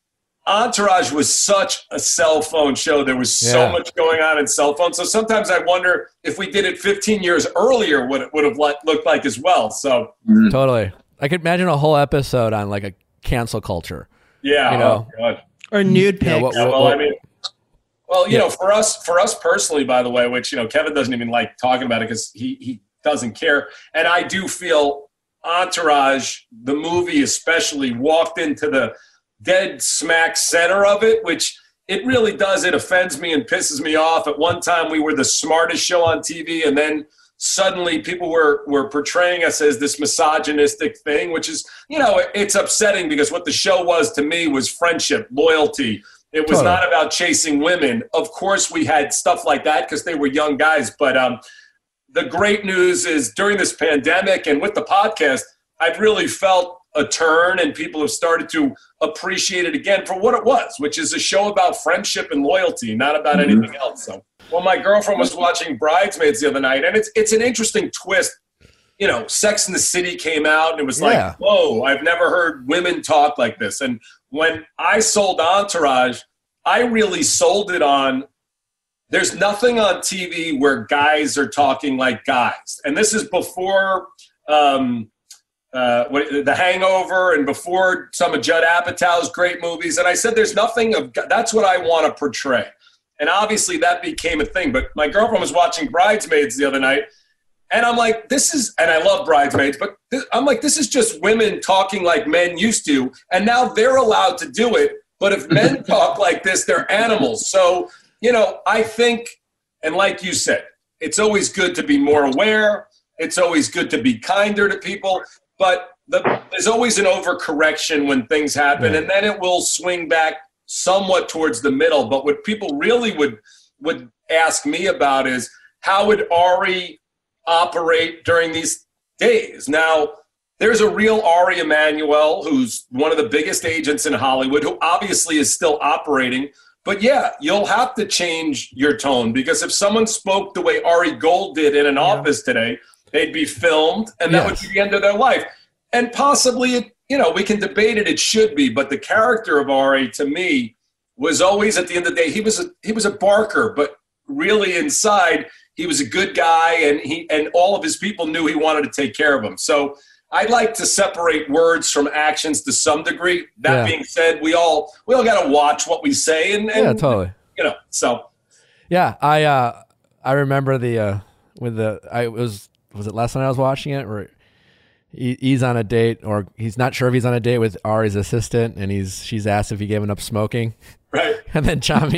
Entourage was such a cell phone show. There was so Yeah. much going on in cell phones. So sometimes I wonder if we did it fifteen years earlier, what it would have li- looked like as well. So Totally. I could imagine a whole episode on like a cancel culture. yeah, You know. oh, God. Or nude pics. Yeah, what- Yeah, what- well, what- I mean, well, you Yeah. know, for us, for us personally, by the way, which you know, Kevin doesn't even like talking about it because he he doesn't care, and I do feel Entourage, the movie especially, walked into the dead smack center of it, which it really does. It offends me and pisses me off. At one time, we were the smartest show on T V, and then suddenly people were were portraying us as this misogynistic thing, which is, you know, it, it's upsetting because what the show was to me was friendship, loyalty. It was Totally. not about chasing women. Of course, we had stuff like that because they were young guys. But um, the great news is during this pandemic and with the podcast, I've really felt a turn and people have started to appreciate it again for what it was, which is a show about friendship and loyalty, not about Mm-hmm. anything else. So, well, my girlfriend was watching Bridesmaids the other night, and it's it's an interesting twist. You know, Sex and the City came out, and it was Yeah. like, whoa, I've never heard women talk like this. And when I sold Entourage, I really sold it on there's nothing on T V where guys are talking like guys. And this is before um, uh, what, The Hangover and before some of Judd Apatow's great movies. And I said, there's nothing of that's what I want to portray. And obviously that became a thing. But my girlfriend was watching Bridesmaids the other night. And I'm like, this is, and I love Bridesmaids, but this, I'm like, this is just women talking like men used to. And now they're allowed to do it. But if men talk like this, they're animals. So, you know, I think, and like you said, it's always good to be more aware. It's always good to be kinder to people. But the, there's always an overcorrection when things happen. Yeah. And then it will swing back somewhat towards the middle. But what people really would would ask me about is how would Ari operate during these days? Now, there's a real Ari Emanuel, who's one of the biggest agents in Hollywood, who obviously is still operating. But yeah, you'll have to change your tone because if someone spoke the way Ari Gold did in an Yeah. office today, they'd be filmed, and that Yes. would be the end of their life. And possibly, it, you know, we can debate it. It should be, but the character of Ari, to me, was always at the end of the day, he was a, he was a barker, but really inside, he was a good guy, and he and all of his people knew he wanted to take care of them. So I'd like to separate words from actions to some degree. That Yeah. being said, we all we all got to watch what we say, and, and Yeah, totally. you know, so Yeah, I uh, I remember the uh, with the I it was was it last night I was watching it where he, he's on a date or he's not sure if he's on a date with Ari's assistant and he's she's asked if he gave up smoking right. and then Johnny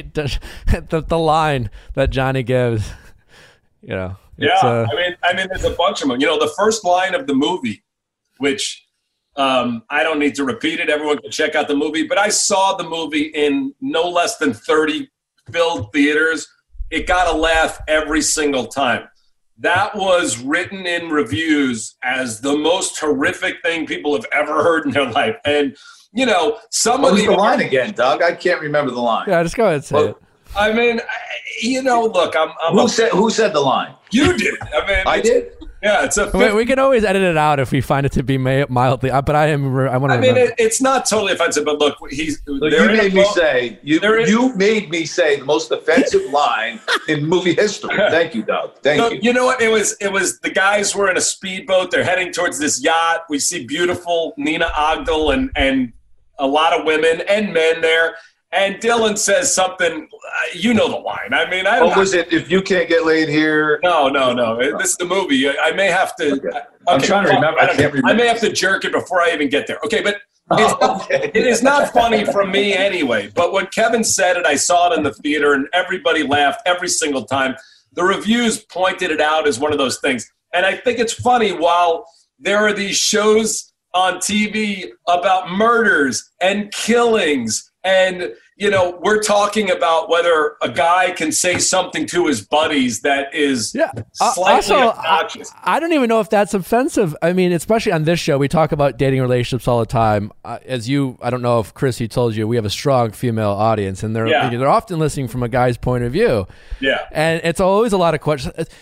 the the line that Johnny gives, you know, Yeah, it's, uh, I mean, I mean, there's a bunch of them. You know, the first line of the movie, which um, I don't need to repeat it. Everyone can check out the movie. But I saw the movie in no less than thirty filled theaters. It got a laugh every single time. That was written in reviews as the most horrific thing people have ever heard in their life. And, you know, some What of was the the line again, Doug? I can't remember the line. yeah, just go ahead and say Well, it. I mean, I, you know, look, I'm, I'm Who a, said who said the line? you did. I mean, I it's- did. Yeah, it's a We, we can always edit it out if we find it to be ma- mildly. uh, But I am. I want to. I mean, it, it's not totally offensive, but look, he's. Look, they're you in a made me boat- say you they're in- you made me say the most offensive line in movie history. Thank you, Doug. Thank No, you. you know what? It was. It was the guys were in a speedboat. They're heading towards this yacht. We see beautiful Nina Ogdal and and a lot of women and men there. And Dylan says something. Uh, you know the line. I mean, I don't. What was it? If you can't get laid here, No, no, no. This is the movie. I, I may have to. Okay. Okay, I'm trying to well, remember. I don't can't know. I remember. may have to jerk it before I even get there. Okay, but it's, Okay. it is not funny from me anyway. But when Kevin said it, I saw it in the theater, and everybody laughed every single time. The reviews pointed it out as one of those things, and I think it's funny. While there are these shows on T V about murders and killings, and you know, we're talking about whether a guy can say something to his buddies that is Yeah. Uh, slightly also, obnoxious. I, I don't even know if that's offensive. I mean, especially on this show, we talk about dating relationships all the time. Uh, as you, I don't know if Chris, he told you, we have a strong female audience, and they're Yeah. they're often listening from a guy's point of view, Yeah. and it's always a lot of questions.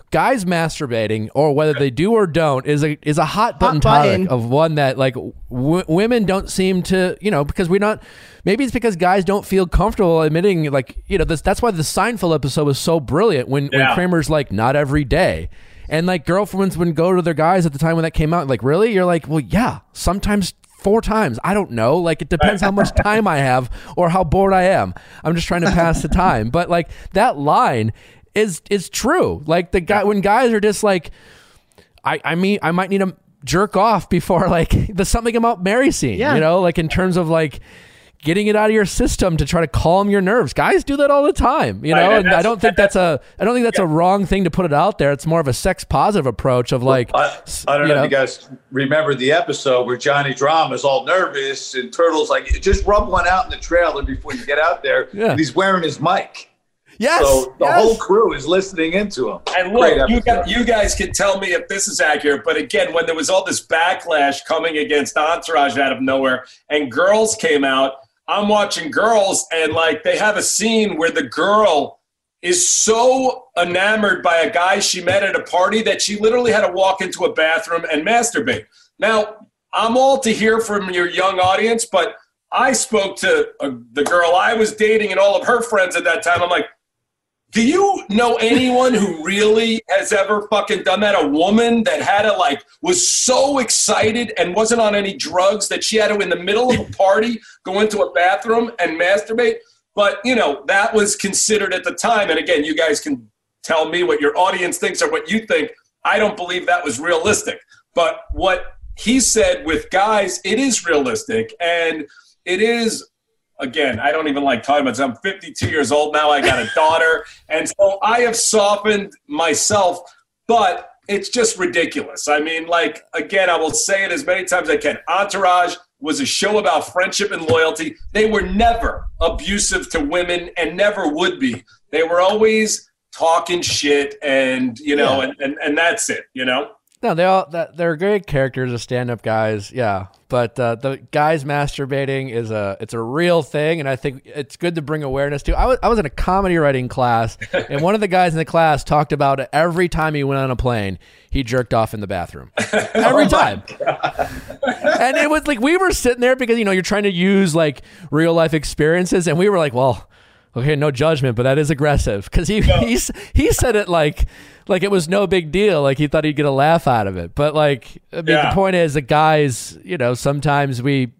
guys masturbating, or whether they do or don't, is a is a hot button Hot topic button. of one that like w- women don't seem to, you know, because we're not. Maybe it's because guys don't feel comfortable admitting, like, you know, this. That's why the Seinfeld episode was so brilliant when, Yeah. when Kramer's like, not every day. And like girlfriends would go to their guys at the time when that came out, like, really? You're like, well, yeah, sometimes four times. I don't know. Like, it depends how much time I have or how bored I am. I'm just trying to pass the time. But like that line is is true. Like the guy when guys are just like, I I mean I might need to jerk off before like the something about Mary scene. Yeah. You know, like in terms of like getting it out of your system to try to calm your nerves. Guys do that all the time, you know, Right, and and I that's- don't think that's a I don't think that's a wrong thing to put it out there. It's more of a sex positive approach of like, I, I don't you know, if you guys remember the episode where Johnny Drama's all nervous and Turtle's like, just rub one out in the trailer before you get out there. Yeah. And he's wearing his mic. yes, So the yes. whole crew is listening into him. And Great look, you, episode. got, you guys can tell me if this is accurate, but again, when there was all this backlash coming against Entourage out of nowhere and Girls came out, I'm watching Girls and like they have a scene where the girl is so enamored by a guy she met at a party that she literally had to walk into a bathroom and masturbate. Now, I'm all to hear from your young audience, but I spoke to uh, the girl I was dating and all of her friends at that time. I'm like, do you know anyone who really has ever fucking done that? A woman that had to like, was so excited and wasn't on any drugs that she had to, in the middle of a party, go into a bathroom and masturbate. But, you know, that was considered at the time. And again, you guys can tell me what your audience thinks or what you think. I don't believe that was realistic. But what he said with guys, it is realistic. And it is, again, I don't even like talking about this. I'm fifty-two years old now. I got a daughter. And so I have softened myself, but it's just ridiculous. I mean, like, again, I will say it as many times as I can. Entourage was a show about friendship and loyalty. They were never abusive to women and never would be. They were always talking shit and, you know, Yeah. and, and, and that's it, you know? No, they all that they're great characters as stand-up guys, yeah. But uh, the guys masturbating is a it's a real thing, and I think it's good to bring awareness to. I was I was in a comedy writing class, and one of the guys in the class talked about it every time he went on a plane, he jerked off in the bathroom every time, and it was like we were sitting there because you know you're trying to use like real life experiences, and we were like, well, okay, no judgment, but that is aggressive because he No. he's, he said it like. Like it was no big deal. Like he thought he'd get a laugh out of it. But like, I mean, Yeah. the point is that guys, you know, sometimes we,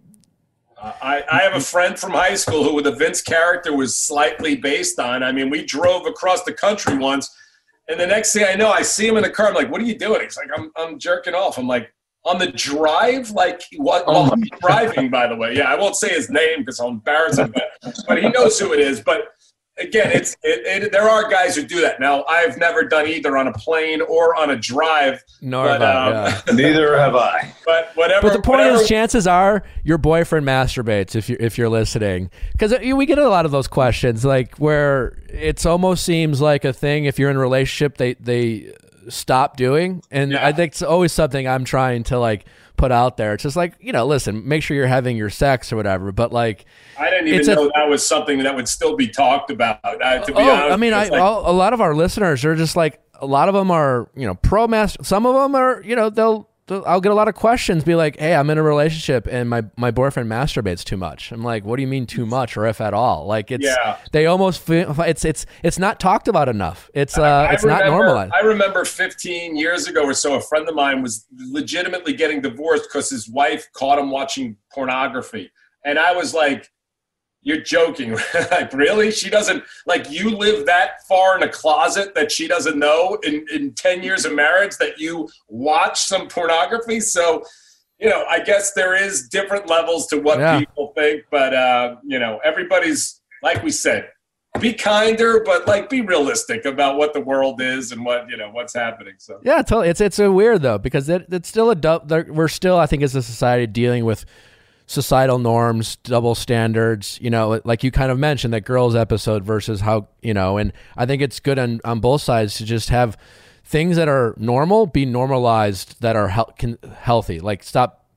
I, I have a friend from high school who the Vince character was slightly based on. I mean, we drove across the country once, and the next thing I know, I see him in the car. I'm like, what are you doing? He's like, I'm I'm jerking off. I'm like, on the drive? Like, what? Oh Well, my he's driving, by the way. Yeah, I won't say his name because I'll embarrass him, but, but he knows who it is. But again, it's it, it, there are guys who do that. Now, I've never done either on a plane or on a drive. nor But, have I, um, yeah. Neither have I. But whatever. But the point whatever, is, chances are your boyfriend masturbates if you're if you're listening, because we get a lot of those questions, like where it's almost seems like a thing. If you're in a relationship, they they stop doing, and Yeah. I think it's always something I'm trying to like put out there. It's just like, you know, listen, make sure you're having your sex or whatever, but like. I didn't even it's a- know that was something that would still be talked about. Uh, to be Oh, honest, I mean, I, It's like- all, a lot of our listeners are just like, a lot of them are, you know, pro master. Some of them are, you know, they'll, they'll, I'll get a lot of questions, be like, hey, I'm in a relationship and my, my boyfriend masturbates too much. I'm like, what do you mean too much or if at all? Like it's, Yeah. they almost feel, it's, it's, it's not talked about enough. It's, uh, I it's not remember- normalized. I remember fifteen years ago or so, a friend of mine was legitimately getting divorced because his wife caught him watching pornography. And I was like, you're joking. Like, really? She doesn't, like, you live that far in a closet that she doesn't know in, in ten years of marriage that you watch some pornography? So, you know, I guess there is different levels to what Yeah. people think, but, uh, you know, everybody's, like we said, be kinder, but like be realistic about what the world is and what, you know, what's happening. So Yeah, totally. It's, it's a weird though, because it, it's still a, dou- there- we're still, I think as a society dealing with societal norms, double standards, you know, like you kind of mentioned that girls episode versus how, you know, and I think it's good on, on both sides to just have things that are normal be normalized that are hel- can, healthy. Like stop,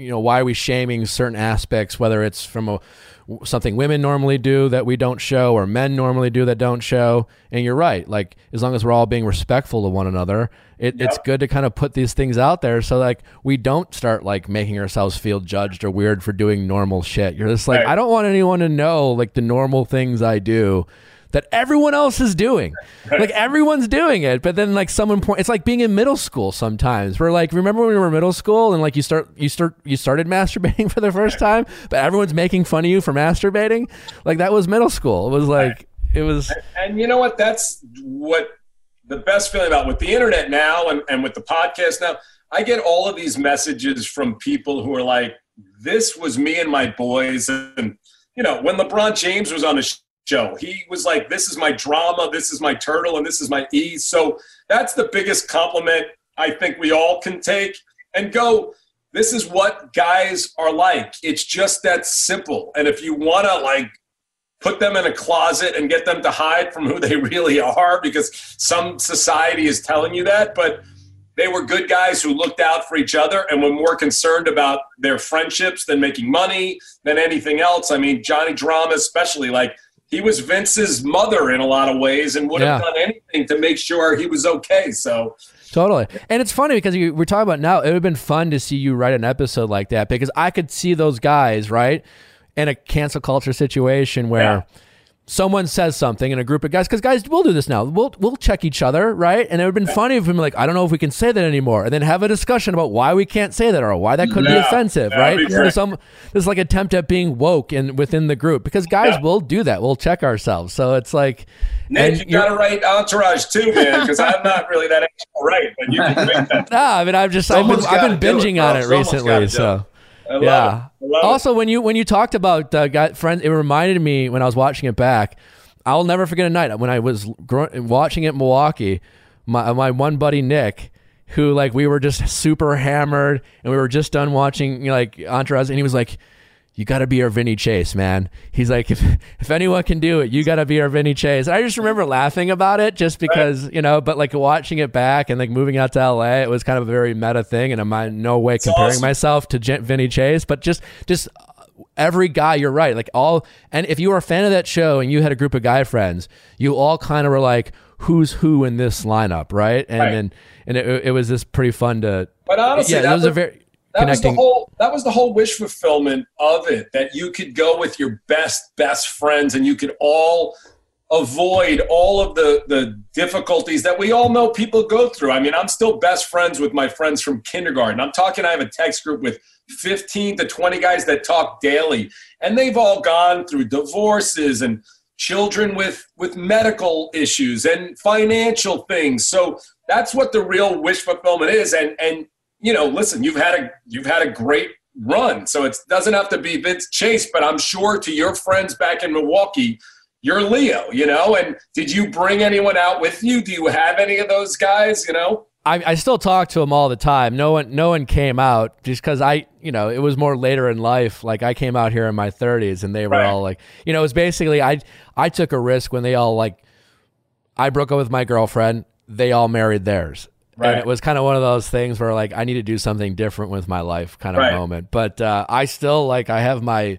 you know, why are we shaming certain aspects, whether it's from a, something women normally do that we don't show or men normally do that don't show. And you're right. Like, as long as we're all being respectful to one another, it, yep. it's good to kind of put these things out there so like we don't start like making ourselves feel judged or weird for doing normal shit. You're just like, right. I don't want anyone to know like the normal things I do that everyone else is doing. Like everyone's doing it, but then like someone point, it's like being in middle school sometimes. We're like, remember when we were in middle school and like you start you start you started masturbating for the first time, but everyone's making fun of you for masturbating? Like that was middle school. It was like it was and, and you know what? That's what the best feeling about with the internet now and, and with the podcast now. I get all of these messages from people who are like, this was me and my boys. And you know, when LeBron James was on the show, he was like, this is my drama, this is my turtle, and this is my E. So that's the biggest compliment I think we all can take and go, this is what guys are like. It's just that simple. And if you want to like put them in a closet and get them to hide from who they really are because some society is telling you that, but they were good guys who looked out for each other and were more concerned about their friendships than making money, than anything else. I mean, Johnny Drama especially, like, he was Vince's mother in a lot of ways and would yeah. have done anything to make sure he was okay. So totally. And it's funny because you, we're talking about now, it would have been fun to see you write an episode like that because I could see those guys, right, in a cancel culture situation where yeah. someone says something in a group of guys, because guys will do this now. We'll we'll check each other, right? And it would have been funny if we were like, I don't know if we can say that anymore, and then have a discussion about why we can't say that or why that could yeah. be offensive, yeah, right? Be There's some this like attempt at being woke in within the group because guys yeah. will do that. We'll check ourselves. So it's like, Nick, you got to write Entourage too, man, because I'm not really that actual right, but you can make that. Nah, I mean, I've just I've been, I've been binging it, on it Someone's recently, so. Yeah. Also, when you when you talked about uh, guy, friends, it reminded me when I was watching it back. I'll never forget a night when I was gr- watching it in Milwaukee. My my one buddy Nick, who like we were just super hammered and we were just done watching, you know, like Entourage, and he was like, "You got to be our Vinny Chase, man." He's like, "If if anyone can do it, you got to be our Vinny Chase." And I just remember laughing about it just because, right. you know, but like watching it back and like moving out to L A, it was kind of a very meta thing, and I'm in no way it's comparing awesome. myself to J- Vinny Chase, but just just. Every guy, you're right. Like all, and if you were a fan of that show and you had a group of guy friends, you all kind of were like, "Who's who in this lineup?" Right? And right. and and it, it was just pretty fun to. But honestly, yeah, that it was, was a very that connecting. was the whole. That was the whole wish fulfillment of it. That you could go with your best best friends, and you could all avoid all of the the difficulties that we all know people go through. I mean, I'm still best friends with my friends from kindergarten. I'm talking. I have a text group with fifteen to twenty guys that talk daily, and they've all gone through divorces and children with with medical issues and financial things. So that's what the real wish fulfillment is. And and you know, listen, you've had a you've had a great run, so it doesn't have to be Vince Chase, but I'm sure to your friends back in Milwaukee, you're Leo, you know. And did you bring anyone out with you? Do you have any of those guys, you know? I, I still talk to them all the time. No one, no one came out just because I, you know, it was more later in life. Like I came out here in my thirties, and they were right. all like, you know, it was basically I, I took a risk when they all like, I broke up with my girlfriend. They all married theirs, right. and it was kind of one of those things where like I need to do something different with my life, kind of right. moment. But uh, I still like I have my.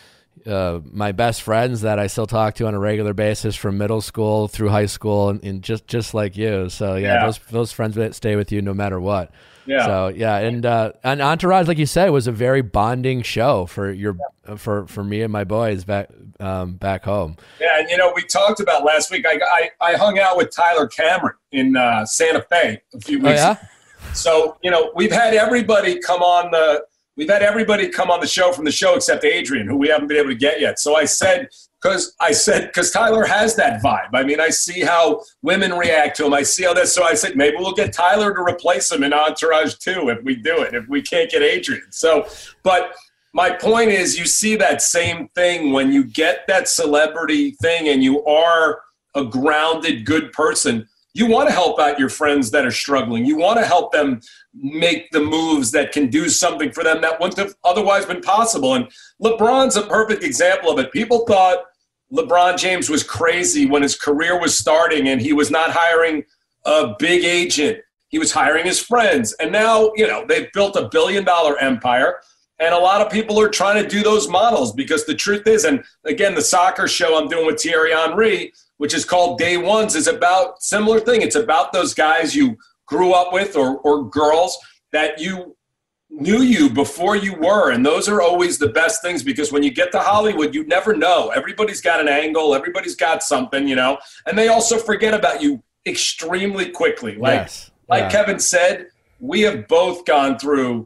Uh, my best friends that I still talk to on a regular basis from middle school through high school, and, and just just like you. So yeah, yeah, those those friends that stay with you no matter what. Yeah. So yeah, and uh, and Entourage, like you said, was a very bonding show for your yeah. for for me and my boys back um, back home. Yeah, and you know, we talked about last week. I I, I hung out with Tyler Cameron in uh, Santa Fe a few weeks. Oh, yeah? ago. So you know, we've had everybody come on the. We've had everybody come on the show from the show except Adrian, who we haven't been able to get yet. So I said, because I said, because Tyler has that vibe. I mean, I see how women react to him. I see how that. So I said, maybe we'll get Tyler to replace him in Entourage too if we do it, if we can't get Adrian. So, but my point is, you see that same thing when you get that celebrity thing and you are a grounded, good person. You want to help out your friends that are struggling. You want to help them make the moves that can do something for them that wouldn't have otherwise been possible. And LeBron's a perfect example of it. People thought LeBron James was crazy when his career was starting and he was not hiring a big agent. He was hiring his friends. And now, you know, they've built a billion dollar empire. And a lot of people are trying to do those models because the truth is, and again, the soccer show I'm doing with Thierry Henry, which is called Day Ones, is about similar thing. It's about those guys you grew up with or, or girls that you knew you before you were. And those are always the best things because when you get to Hollywood, you never know. Everybody's got an angle. Everybody's got something, you know, and they also forget about you extremely quickly. Like, yes. like yeah. Kevin said, we have both gone through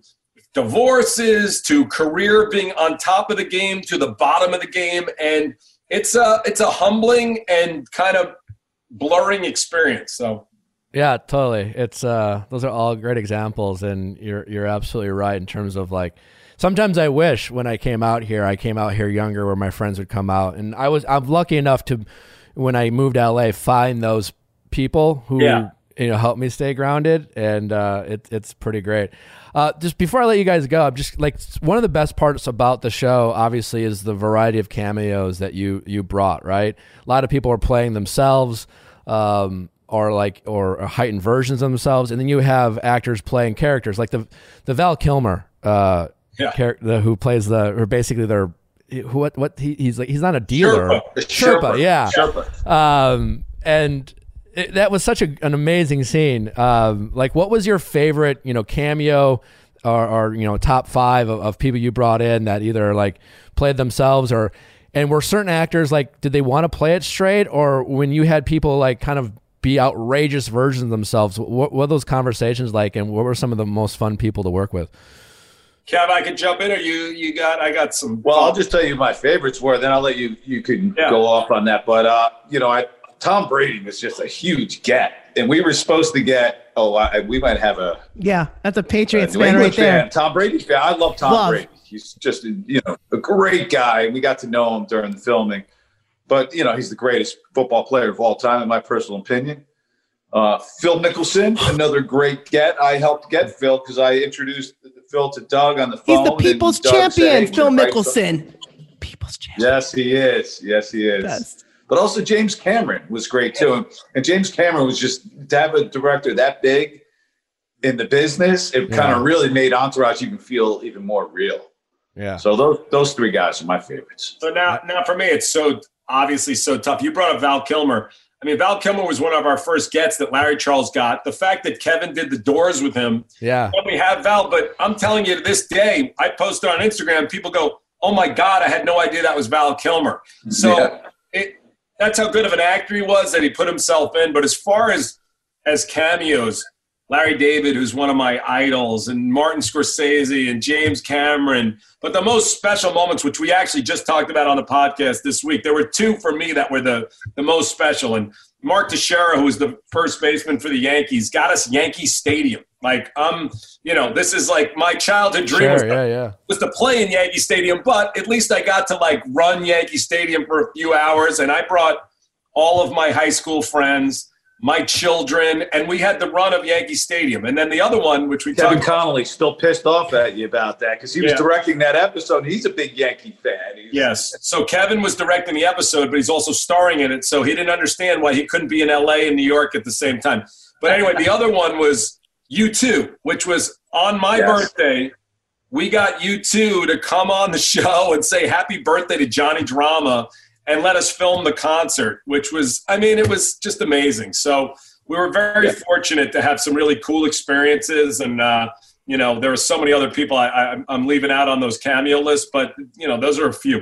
divorces to career being on top of the game to the bottom of the game. And it's a, it's a humbling and kind of blurring experience. So yeah, totally. It's uh, those are all great examples, and you're you're absolutely right in terms of like. Sometimes I wish when I came out here, I came out here younger, where my friends would come out, and I was I'm lucky enough to, when I moved to L A, find those people who yeah. you know help me stay grounded, and uh, it, it's pretty great. Uh, just before I let you guys go, I'm just like one of the best parts about the show, obviously, is the variety of cameos that you you brought. Right, a lot of people are playing themselves. Um, or like or heightened versions of themselves, and then you have actors playing characters like the the Val Kilmer uh yeah. char- the, who plays the or basically their who what what he, he's like he's not a dealer Sherpa, Sherpa, Sherpa. yeah Sherpa. um and it, that was such a, an amazing scene. Um like what was your favorite you know cameo or, or you know top five of, of people you brought in that either like played themselves or and were certain actors like did they want to play it straight, or when you had people like kind of be outrageous versions of themselves, what, what were those conversations like, and what were some of the most fun people to work with? Kev, I could jump in, or you you got I got some. Well, I'll just tell you my favorites were. Then I'll let you you can Yeah. go off on that. But uh, you know, I Tom Brady was just a huge get, and we were supposed to get. Oh, I, we might have a, Yeah, that's a Patriots a New fan England right there. fan. Tom Brady fan. I love Tom Love. Brady. He's just a, you know a great guy. We got to know him during the filming, but you know he's the greatest football player of all time, in my personal opinion. Uh, Phil Nicholson, another great get. I helped get Phil because I introduced Phil to Doug on the phone. He's the people's and Doug said, champion, "Hey, Phil we're right." Nicholson. People's champion. Yes, he is. Yes, he is. Best. But also James Cameron was great too. And, and James Cameron was just to have a director that big in the business. It Yeah. kind of really made Entourage even feel even more real. Yeah. So those those three guys are my favorites. So now, now for me, it's so obviously so tough. You brought up Val Kilmer. I mean, Val Kilmer was one of our first gets that Larry Charles got. The fact that Kevin did the Doors with him, Yeah. when we have Val, but I'm telling you, to this day, I posted on Instagram, people go, "Oh my God, I had no idea that was Val Kilmer." So Yeah. it, that's how good of an actor he was that he put himself in. But as far as as cameos, Larry David, who's one of my idols, and Martin Scorsese and James Cameron. But the most special moments, which we actually just talked about on the podcast this week, there were two for me that were the, the most special. And Mark Teixeira, who was the first baseman for the Yankees, got us Yankee Stadium. Like, um, you know, this is like my childhood dream was, Sure, to, yeah, yeah. was to play in Yankee Stadium. But at least I got to, like, run Yankee Stadium for a few hours. And I brought all of my high school friends, my children, and we had the run of Yankee Stadium. And then the other one, which we Kevin talked about. Connolly's still pissed off at you about that because he was Yeah. directing that episode. He's a big Yankee fan. He's, Yes. So Kevin was directing the episode, but he's also starring in it. So he didn't understand why he couldn't be in L A and New York at the same time. But anyway, the other one was U two, which was on my Yes. birthday. We got U two to come on the show and say happy birthday to Johnny Drama and let us film the concert, which was, I mean, it was just amazing. So we were very Yeah. fortunate to have some really cool experiences. And, uh, you know, there were so many other people I, I, I'm leaving out on those cameo lists, but, you know, those are a few.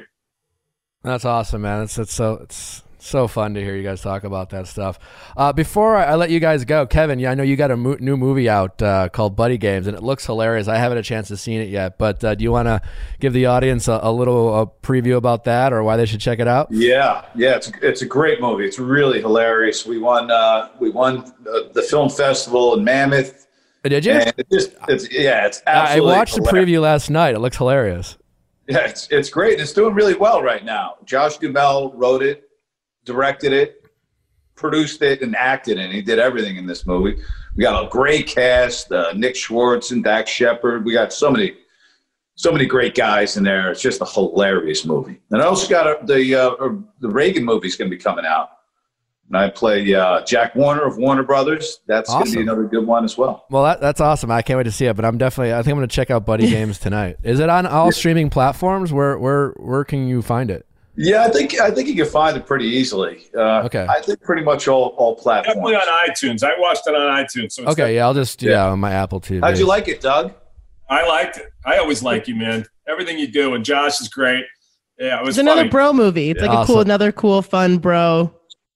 That's awesome, man. It's, it's so it's so fun to hear you guys talk about that stuff. Uh, before I, I let you guys go, Kevin, yeah, I know you got a mo- new movie out uh, called Buddy Games, and it looks hilarious. I haven't had a chance to see it yet, but uh, do you want to give the audience a, a little a preview about that or why they should check it out? Yeah, yeah, it's it's a great movie. It's really hilarious. We won uh, we won the, the film festival in Mammoth. Did you? And it just it's yeah, it's I absolutely. watched the hilarious. preview last night. It looks hilarious. Yeah, it's it's great. It's doing really well right now. Josh Duhamel wrote it, directed it, produced it, and acted in it. He did everything in this movie. We got a great cast: uh, Nick Schwartz and Dax Shepard. We got so many, so many great guys in there. It's just a hilarious movie. And I also got a, the uh, the Reagan movie's going to be coming out. And I play uh, Jack Warner of Warner Brothers. That's going to Awesome. be another good one as well. Well, that, that's awesome. I can't wait to see it, but I'm definitely, I think I'm going to check out Buddy Games tonight. Is it on all streaming platforms? Where, where, where can you find it? Yeah, I think I think you can find it pretty easily. Uh, Okay. I think pretty much all, all platforms. Definitely on iTunes. I watched it on iTunes. So it's Okay, yeah, I'll just, yeah, Yeah. on my Apple T V. How'd you like it, Doug? I liked it. I always like you, man. Everything you do, and Josh is great. Yeah, it was It's another funny. bro movie. It's like a Awesome. cool, another cool, fun bro.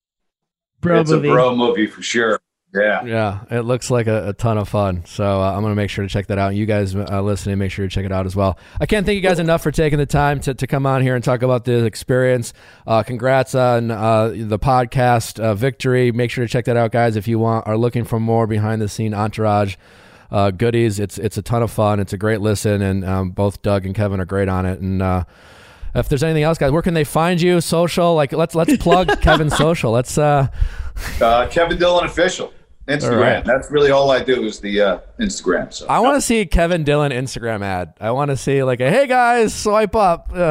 Bro it's movie. a bro movie for sure. Yeah. Yeah, it looks like a, a ton of fun. So uh, I'm going to make sure to check that out. You guys uh, listening, make sure you check it out as well. I can't thank you guys enough for taking the time to, to come on here and talk about the experience. Uh, congrats on uh, the podcast uh, victory. Make sure to check that out, guys, if you want are looking for more behind the scene entourage uh, goodies. It's it's a ton of fun. It's a great listen, and um, both Doug and Kevin are great on it. And uh, if there's anything else, guys, where can they find you? Social, like let's let's plug Kevin's social. Let's. Uh, Uh, Kevin Dillon Official. Instagram. All right. That's really all I do is the uh, Instagram. So I want to see Kevin Dillon Instagram ad. I want to see like a hey guys, swipe up. Ugh.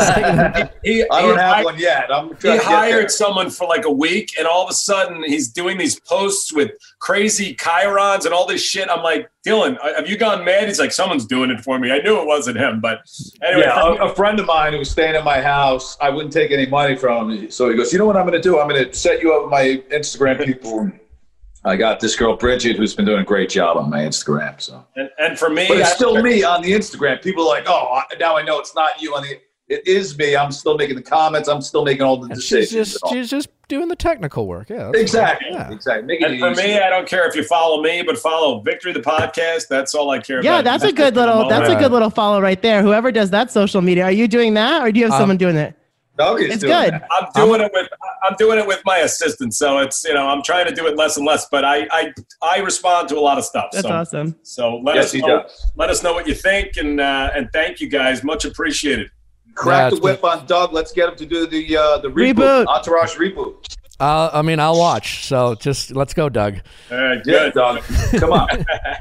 He, I don't he, have hi- one yet. I'm He trying to get hired there. someone for like a week, and all of a sudden he's doing these posts with crazy chirons and all this shit. I'm like, Dylan, have you gone mad? He's like, someone's doing it for me. I knew it wasn't him, but anyway. Yeah, a, a friend of mine who was staying at my house, I wouldn't take any money from him. So he goes, you know what I'm going to do? I'm going to set you up with my Instagram people. I got this girl, Bridget, who's been doing a great job on my Instagram. So, and, and for me, But it's I- still me on the Instagram. People are like, oh, I- now I know it's not you on the It is me. I'm still making the comments. I'm still making all the And decisions. she's just and all. she's just doing the technical work. Yeah, that's Exactly. Yeah. Exactly. Making And it for easy. me, I don't care if you follow me, but follow Victory the podcast. That's all I care Yeah, about. that's a good little that's a good little follow right there. Whoever does that social media, are you doing that, or do you have Um, someone doing it? Doug is It's doing good. that. I'm doing it with I'm doing it with my assistant, so it's you know I'm trying to do it less and less, but I I, I respond to a lot of stuff. That's so, awesome. So let Yes, us he know, does. let us know what you think, and uh, and thank you guys, much appreciated. Crack Yeah, the it's whip on Doug. Let's get him to do the uh, the reboot. Reboot. Entourage reboot. Uh, I mean, I'll watch. So just let's go, Doug. All right, Yeah, good. Doug. Come on.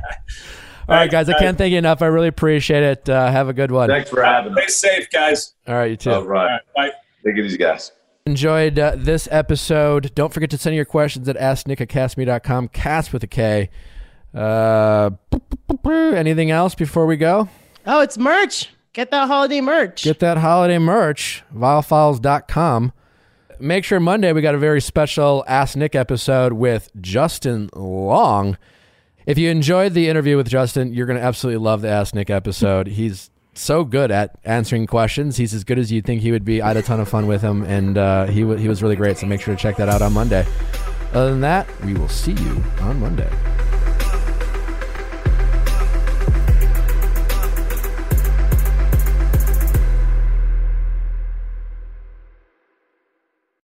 All right, guys. I can't thank you enough. I really appreciate it. Uh, have a good one. Thanks for having Stay us. safe, guys. All right, you too. All All right. right, bye. Take it easy, guys. Enjoyed uh, this episode. Don't forget to send your questions at ask nick at cast me dot com. Cast with a K. Uh, anything else before we go? Oh, it's merch. Get that holiday merch. Get that holiday merch, vile files dot com. Make sure Monday we got a very special Ask Nick episode with Justin Long. If you enjoyed the interview with Justin, you're going to absolutely love the Ask Nick episode. He's so good at answering questions. He's as good as you'd think he would be. I had a ton of fun with him, and uh, he, w- he was really great, so make sure to check that out on Monday. Other than that, we will see you on Monday.